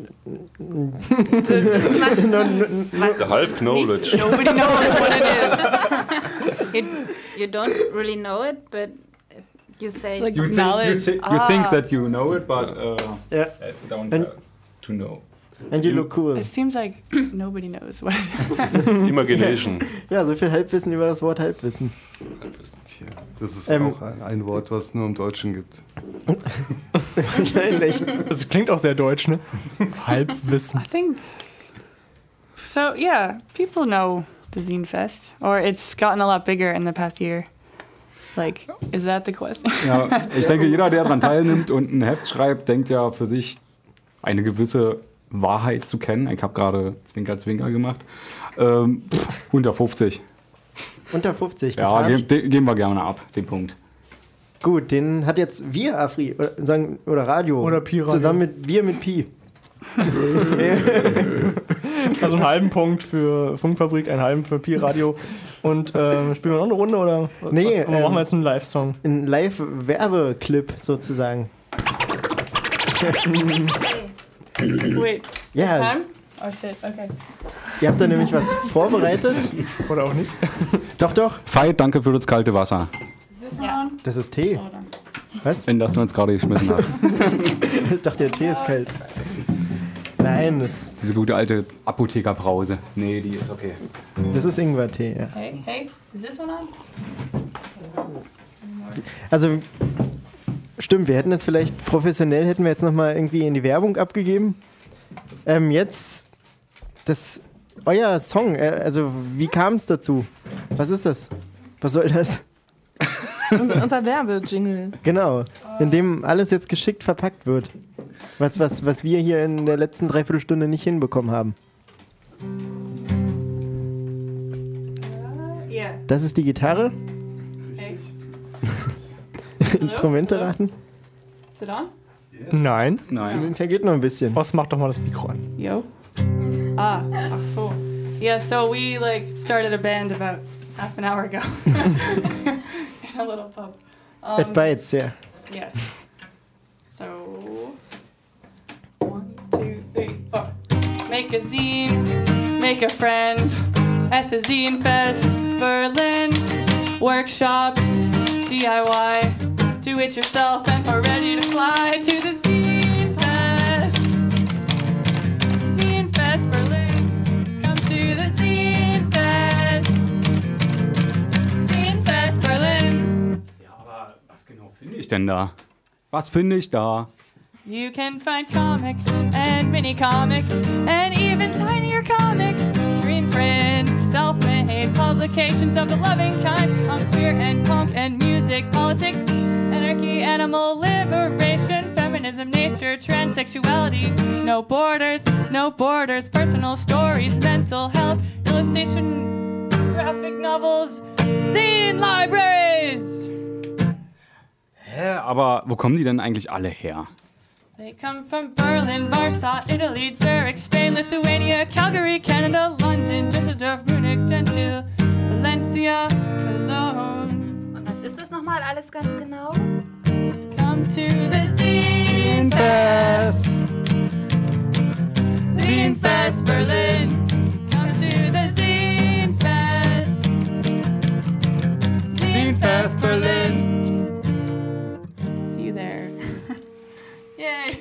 The half knowledge. Nobody knows what it is. you, you don't really know it, but you say Like You, think, knowledge. you, thi- you Ah. think that you know it, but uh, Ja. don't And- uh, to know. And you look cool. It seems like nobody knows what it is. Imagination. Ja, so viel Halbwissen über das Wort Halbwissen. Tja, das ist Ähm. auch ein, ein Wort, was es nur im Deutschen gibt. Wahrscheinlich. Das klingt auch sehr deutsch, ne? Halbwissen. I think so. Yeah, people know the Zine Fest, or it's gotten a lot bigger in the past year. Like, is that the question? Ja, ich denke, jeder, der daran teilnimmt und ein Heft schreibt, denkt ja für sich eine gewisse Wahrheit zu kennen. Ich habe gerade Zwinker, Zwinker gemacht. Ähm, pff, unter fünfzig. Unter fünfzig. Ja, Gefahren- ge de geben wir gerne ab, den Punkt. Gut, den hat jetzt wir, Afri, oder, sagen, oder Radio. Oder Pi-Radio. Zusammen mit wir mit Pi. Also einen halben Punkt für Funkfabrik, einen halben für Pi-Radio. Und ähm, spielen wir noch eine Runde oder was? Nee, Oder machen ähm, wir jetzt einen Live-Song? Ein Live-Werbeclip sozusagen. Wait. Ja. this time? Oh shit. Okay. Ihr habt da nämlich was vorbereitet. Oder auch nicht? Doch, doch. Veit, danke für das kalte Wasser. Is this one on? Das ist Tee. Hold on. Was? Wenn das du uns gerade geschmissen hast. Ich dachte, der Tee ist kalt. Nein, das, Diese gute alte Apothekerbrause. Nee, die ist okay. das ist Ingwertee, ja. Hey, hey. Is this one on? Also, stimmt, wir hätten das vielleicht professionell, hätten wir jetzt nochmal irgendwie in die Werbung abgegeben. Ähm, jetzt, das, euer Song, äh, also wie kam es dazu? Was ist das? Was soll das? Unser, unser Werbejingle. Genau, in dem alles jetzt geschickt verpackt wird. Was, was, was wir hier in der letzten Dreiviertelstunde nicht hinbekommen haben. Yeah. Das ist die Gitarre. Hey. Instrumente raten. Is it on? Nein. Nein. Da geht noch ein bisschen. Ost, mach doch mal das Mikro an. Yo. Ah, ach so. Yeah, so we like started a band about half an hour ago in a little pub. Um, At Bites, ja. Yeah. So one, two, three, four. Make a zine, make a friend at the Zine Fest, Berlin. Workshops, D I Y, do it yourself, and we're ready to fly to the Zine Fest. Zine Fest, Berlin. Come to the Zine Fest. Zine Fest, Berlin. Ja, aber was genau finde ich denn da? Was finde ich da? You can find comics and mini comics and even tinier comics. Screen prints, self-made publications of the loving kind on queer and punk and music, politics, anarchy, animal liberation, feminism, nature, transsexuality. No borders, no borders, personal stories, mental health, illustration, graphic novels, zine libraries. Hä, aber wo kommen die denn eigentlich alle her? They come from Berlin, Warsaw, Italy, Zurich, Spain, Lithuania, Calgary, Canada, London, Düsseldorf, Munich, Gentile, Valencia, Cologne. Und was ist das nochmal alles ganz genau? Come to the Zine Fest. Zine Fest Berlin. Come to the Zine Fest. Zine Fest Berlin. See you there. Yay!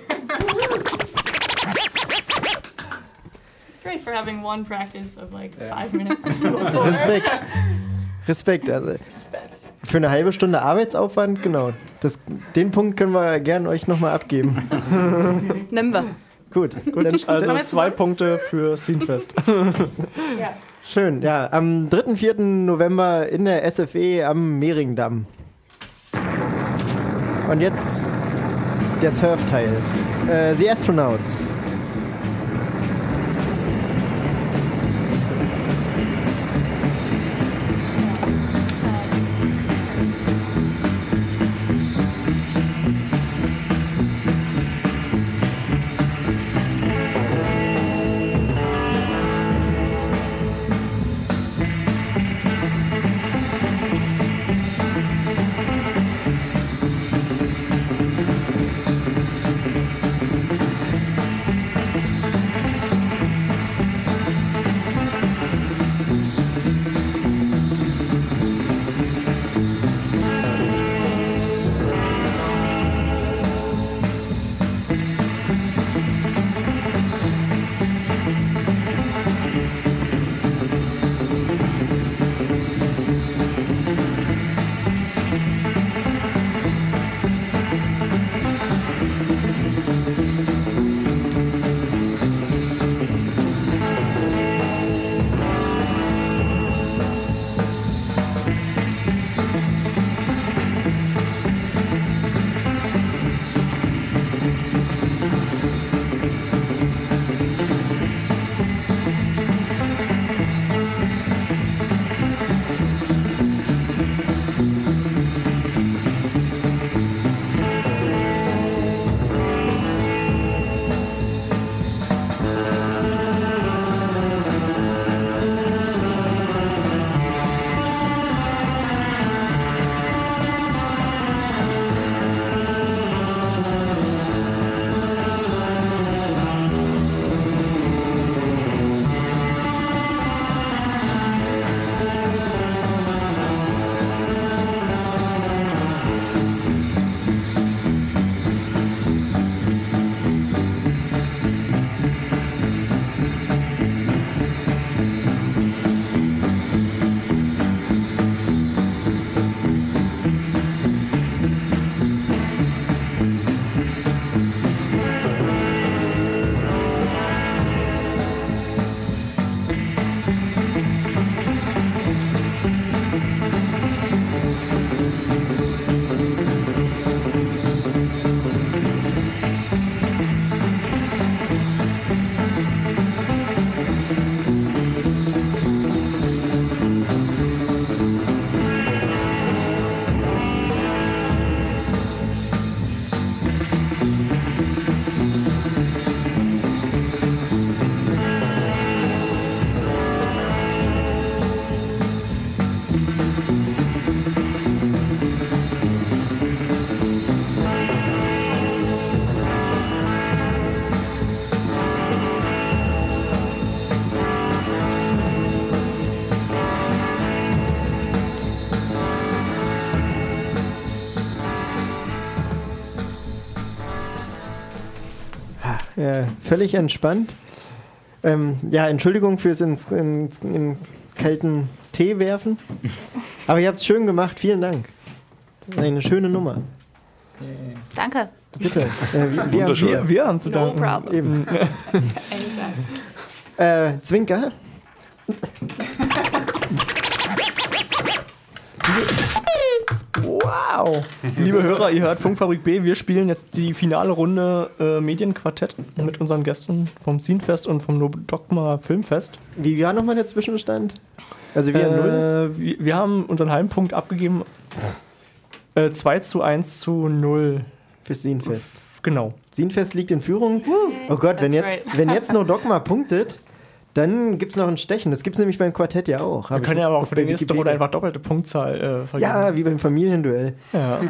It's great for having one practice of like five minutes. Respekt. Respekt. Also für eine halbe Stunde Arbeitsaufwand, genau. Das, den Punkt können wir gerne euch nochmal abgeben. Nehmen wir. Gut. Gut, dann, also dann, zwei Punkte für Scenefest. Ja. Schön, ja. Am dritten und vierten November in der S F E am Mehringdamm. Und jetzt der Surfteil. Äh, The Astronauts. Ja, völlig entspannt. Ähm, ja, Entschuldigung fürs ins, ins, in kalten Tee werfen. Aber ihr habt es schön gemacht. Vielen Dank. Eine schöne Nummer. Danke. Bitte. Äh, wir, wir, haben, Wir, wir haben zu No danken. problem. Eben. Anytime. Äh, Zwinker. Wow! Liebe Hörer, ihr hört Funkfabrik B. Wir spielen jetzt die finale Runde äh, Medienquartett mit unseren Gästen vom Scenefest und vom No Dogma Filmfest. Wie war nochmal der Zwischenstand? Also wir haben null? äh, wir, wir haben unseren halben Punkt abgegeben. Äh, zwei zu eins zu null. Fürs Scenefest. F- Genau. Scenefest liegt in Führung. Oh Gott, wenn That's jetzt, right. wenn jetzt No Dogma punktet, dann gibt es noch ein Stechen. Das gibt es nämlich beim Quartett ja auch. Wir können ja aber auch für die nächste Runde einfach doppelte Punktzahl äh, vergeben. Ja, wie beim Familienduell. Ja.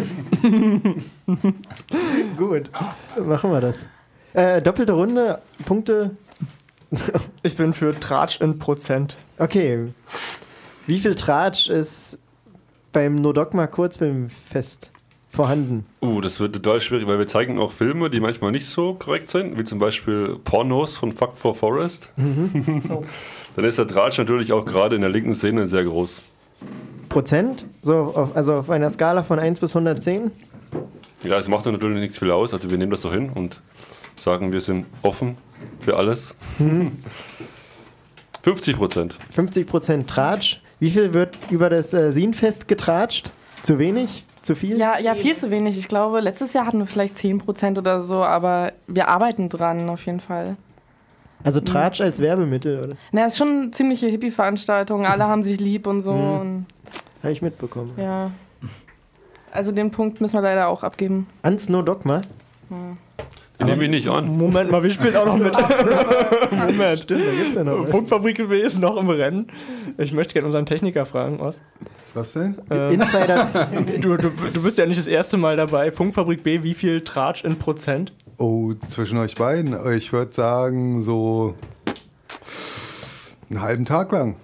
Gut, machen wir das. Äh, doppelte Runde, Punkte. Ich bin für Tratsch in Prozent. Okay. Wie viel Tratsch ist beim No Dogma Kurzfilmfest vorhanden? Uh, das wird total schwierig, weil wir zeigen auch Filme, die manchmal nicht so korrekt sind, wie zum Beispiel Pornos von Fuck for Forest. Mhm. Dann ist der Tratsch natürlich auch gerade in der linken Szene sehr groß. Prozent? So auf, also auf einer Skala von eins bis hundertzehn? Ja, es macht natürlich nichts viel aus, also wir nehmen das so hin und sagen, wir sind offen für alles. Mhm. fünfzig Prozent. fünfzig Prozent Tratsch. Wie viel wird über das äh, Scenefest getratscht? Zu wenig? Zu viel? Ja, ja, viel zu wenig. Ich glaube, letztes Jahr hatten wir vielleicht zehn Prozent oder so, aber wir arbeiten dran auf jeden Fall. Also Tratsch als Werbemittel, oder? Na, es ist schon eine ziemliche Hippie-Veranstaltung. Alle haben sich lieb und so. Mhm. Und, Habe ich mitbekommen. ja. Also den Punkt müssen wir leider auch abgeben. Ans No Dogma? Ja. Den nehme ich nicht an. Moment mal, wir spielen auch noch mit. Moment. Stimmt, da gibt's ja noch was. Funkfabrik B ist noch im Rennen. Ich möchte gerne unseren Techniker fragen, was? Was denn? Ähm, Insider. du, du, du bist ja nicht das erste Mal dabei. Funkfabrik B, wie viel Tratsch in Prozent? Oh, zwischen euch beiden. Ich würde sagen, so einen halben Tag lang.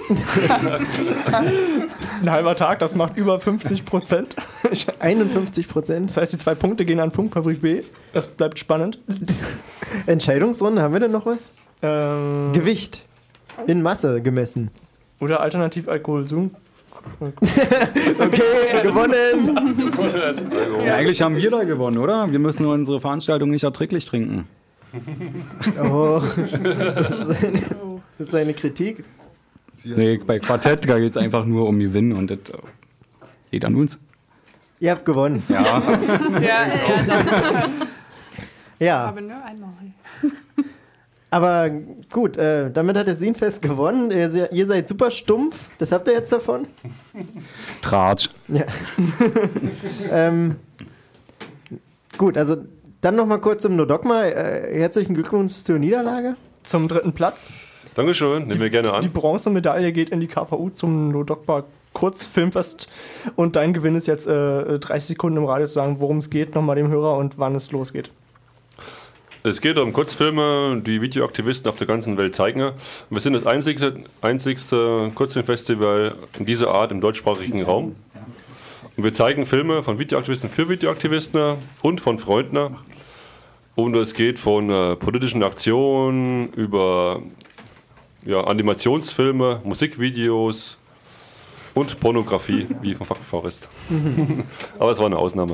Ein halber Tag, das macht über fünfzig Prozent. einundfünfzig Prozent. Das heißt, die zwei Punkte gehen an Funkfabrik B. Das bleibt spannend. Entscheidungsrunde, haben wir denn noch was? Ähm, Gewicht. In Masse gemessen. Oder alternativ Alkohol. Zoom. Okay, gewonnen. Ja, eigentlich haben wir da gewonnen, oder? Wir müssen nur unsere Veranstaltung nicht erträglich trinken. Oh, das ist eine, das ist eine Kritik. Nee, bei Quartett geht es einfach nur um Gewinn und das äh, geht an uns. Ihr habt gewonnen. Ja. Ja, ja, das Ja, aber nur einmal. aber gut, äh, damit hat das Scenefest gewonnen. Ihr, se- ihr seid super stumpf, das habt ihr jetzt davon. Tratsch. Ja. ähm, gut, also dann noch mal kurz zum No Dogma. Äh, herzlichen Glückwunsch zur Niederlage. Zum dritten Platz. Dankeschön, nehmen wir gerne Die an. Bronzemedaille geht in die K V U zum No Dogma Kurzfilmfest. Und dein Gewinn ist jetzt äh, dreißig Sekunden im Radio zu sagen, worum es geht, nochmal dem Hörer und wann es losgeht. Es geht um Kurzfilme, die Videoaktivisten auf der ganzen Welt zeigen. Wir sind das einzigste, einzigste Kurzfilmfestival in dieser Art im deutschsprachigen Raum. Und wir zeigen Filme von Videoaktivisten für Videoaktivisten und von Freunden. Und es geht von äh, politischen Aktionen über ja, Animationsfilme, Musikvideos und Pornografie, wie von Fuck Forest. Aber es war eine Ausnahme.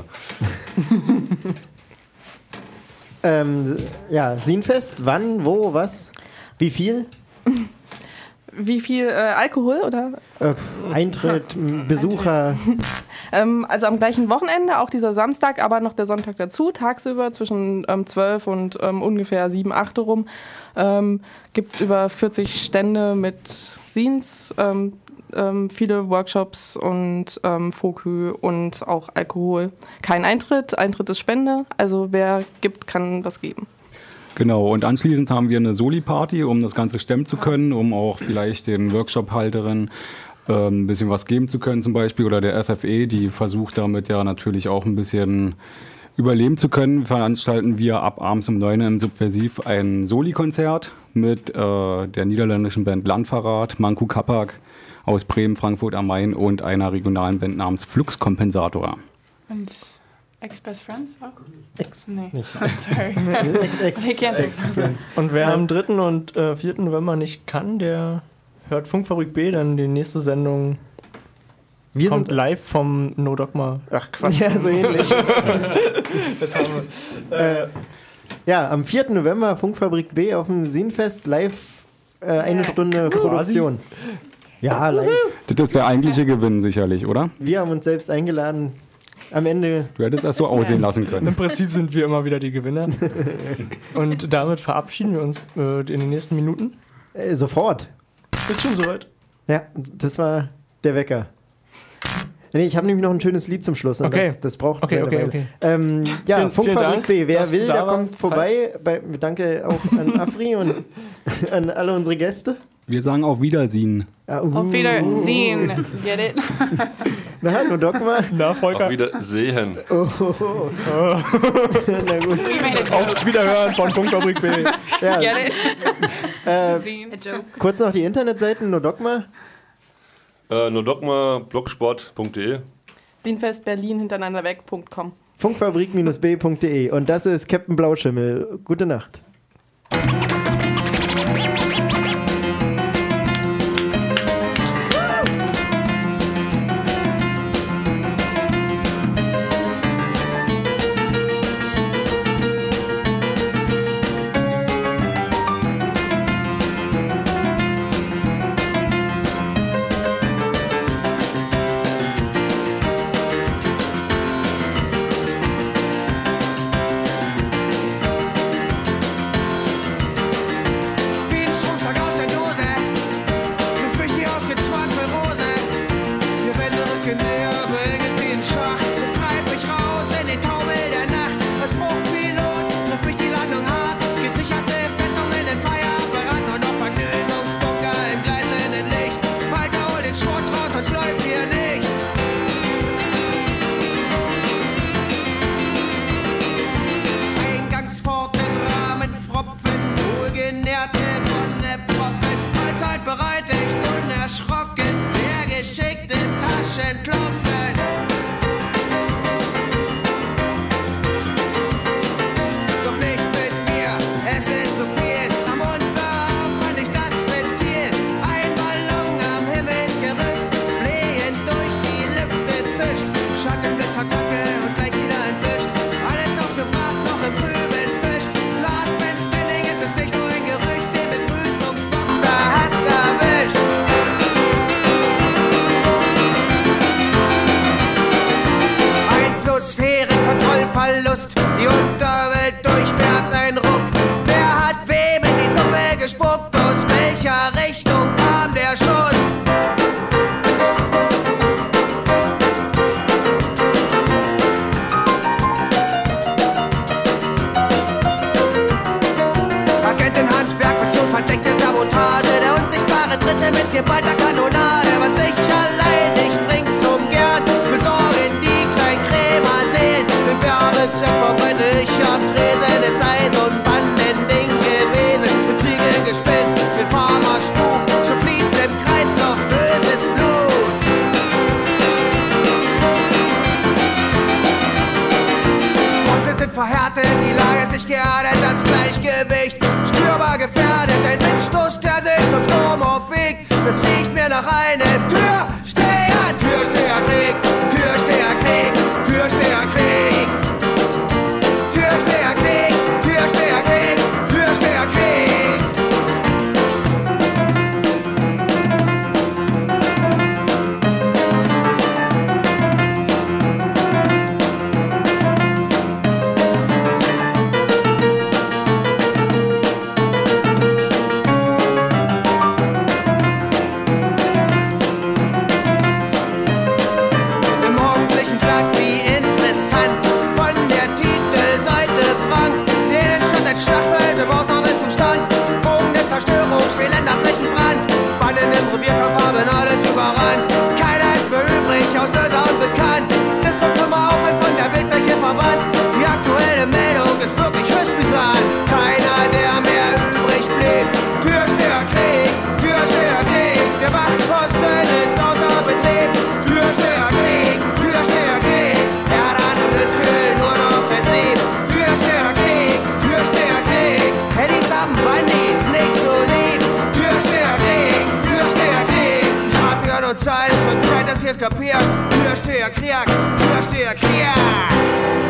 Ähm, ja, Scenefest, wann, wo, was, wie viel? Wie viel äh, Alkohol oder? Äh, Eintritt, m, Besucher. Ähm, also am gleichen Wochenende, auch dieser Samstag, aber noch der Sonntag dazu, tagsüber zwischen ähm, zwölf und ähm, ungefähr sieben, acht rum. Ähm, gibt über vierzig Stände mit Scenes, ähm, ähm, viele Workshops und ähm, Fokü und auch Alkohol. Kein Eintritt, Eintritt ist Spende, also wer gibt, kann was geben. Genau, und anschließend haben wir eine Soli-Party, um das Ganze stemmen zu können, um auch vielleicht den Workshop-Halterinnen äh, ein bisschen was geben zu können zum Beispiel. Oder der S F E, die versucht damit ja natürlich auch ein bisschen überleben zu können. Veranstalten wir ab abends um neun Uhr im Subversiv ein Soli-Konzert mit äh, der niederländischen Band Landverrat, Manku Kapak aus Bremen, Frankfurt am Main und einer regionalen Band namens Fluxkompensator. Und Ex-Best Friends auch? Ex. Nee. Nicht. Sorry. Ex-Ex. They can't Ex. Und wer am dritten und äh, vierten November nicht kann, der hört Funkfabrik B, dann die nächste Sendung Wir Kommt sind live vom No Dogma. Ach Quatsch. Ja, so ähnlich. Das haben wir. äh, ja, am vierten November Funkfabrik B auf dem Seenfest live äh, eine Stunde Quasi. Produktion. Ja, live. Das ist der eigentliche Gewinn sicherlich, oder? Wir haben uns selbst eingeladen. Am Ende. Du hättest das so aussehen lassen können. Im Prinzip sind wir immer wieder die Gewinner. Und damit verabschieden wir uns äh, in den nächsten Minuten. Äh, sofort. Ist schon soweit. Ja, das war der Wecker. Nee, ich habe nämlich noch ein schönes Lied zum Schluss. Und Okay. Das, das braucht Okay, eine okay, Weile. okay. Ähm, ja, Vielen- Funkfabrik vielen Dank, B. Wer dass will, du da der kommt warst. vorbei. Bei, danke auch an Afri und an alle unsere Gäste. Wir sagen auf Wiedersehen. Ja, uh, Auf Wiedersehen. Get it? Na, nur Dogma. Na, Volker. Auf Wiedersehen. Oh, oh, oh. Na gut. Auf Wiederhören von Funkfabrik B. Ja. Get it? Äh, kurz noch die Internetseiten, nur Dogma. Äh, nodogma blogsport punkt de. Seenfest Berlin hintereinander weg punkt com. Funkfabrik B punkt de. Und das ist Captain Blauschimmel. Gute Nacht. Wie ein Stromschlag aus der Dose, ruft mich die ausgezwangte Rose. Wir wenden Rücken näher, aber irgendwie ein Schach. Es treibt mich raus in den Taumel der Nacht. Als Bruchpilot ruft mich die Landung hart. Gesicherte Fessungen im Feierapparat, nur noch Vergnügungsbunker im gleißenden Licht. Walter, hol den Schrott raus, sonst läuft hier nichts. Eingangspforten, Rahmenpfropfen, wohlgenährte Wonneproppen, Mahlzeit bereinigt, unerschrocken, sehr geschickt im Taschenklopfen. Doch nicht mit mir, es ist zu viel. Am Unterarm fand ich das Ventil. Ein Ballon am Himmelsgerüst, flehend durch die Lüfte zischt. Schattenblitzattacke und gleich wieder entwischt. Alles aufgebracht, noch im Pöbel fischt. Last Man Standing, es ist nicht nur ein Gerücht. Den Begrüßungsboxer hat's erwischt. Einflusssphäre, Kontrollverlust. Die Unterwelt durchfährt ein Ruck. Wer hat wem in die Suppe gespuckt? Aus welcher Richtung kam der Schuss? Agentenhandwerk, Mission verdeckte Sabotage. Der unsichtbare Dritte mit geballter Kanonade. Was ich allein nicht bringt zum Gern, besorgen die Kleinkrämerseelen. Den Werbezweck verbrenne ich am Tresen. Es sei so ein Bandending gewesen. Betriege gespitzt, mit Pharma-Spuk. Schon fließt im Kreislauf böses Blut. Fronten sind verhärtet, die Lage ist nicht geerdet, das Gleichgewicht spürbar gefährdet. Ein Windstoß, der sich zum Sturm aufwiegt. Es riecht mir nach einem Türsteher, Türsteherkrieg, Türsteherkrieg, Türsteherkrieg. Türsteherkrieg, Türsteherkrieg, Türsteherkrieg. jetzt kapiert, Türsteher Krieg, Türsteher Krieg.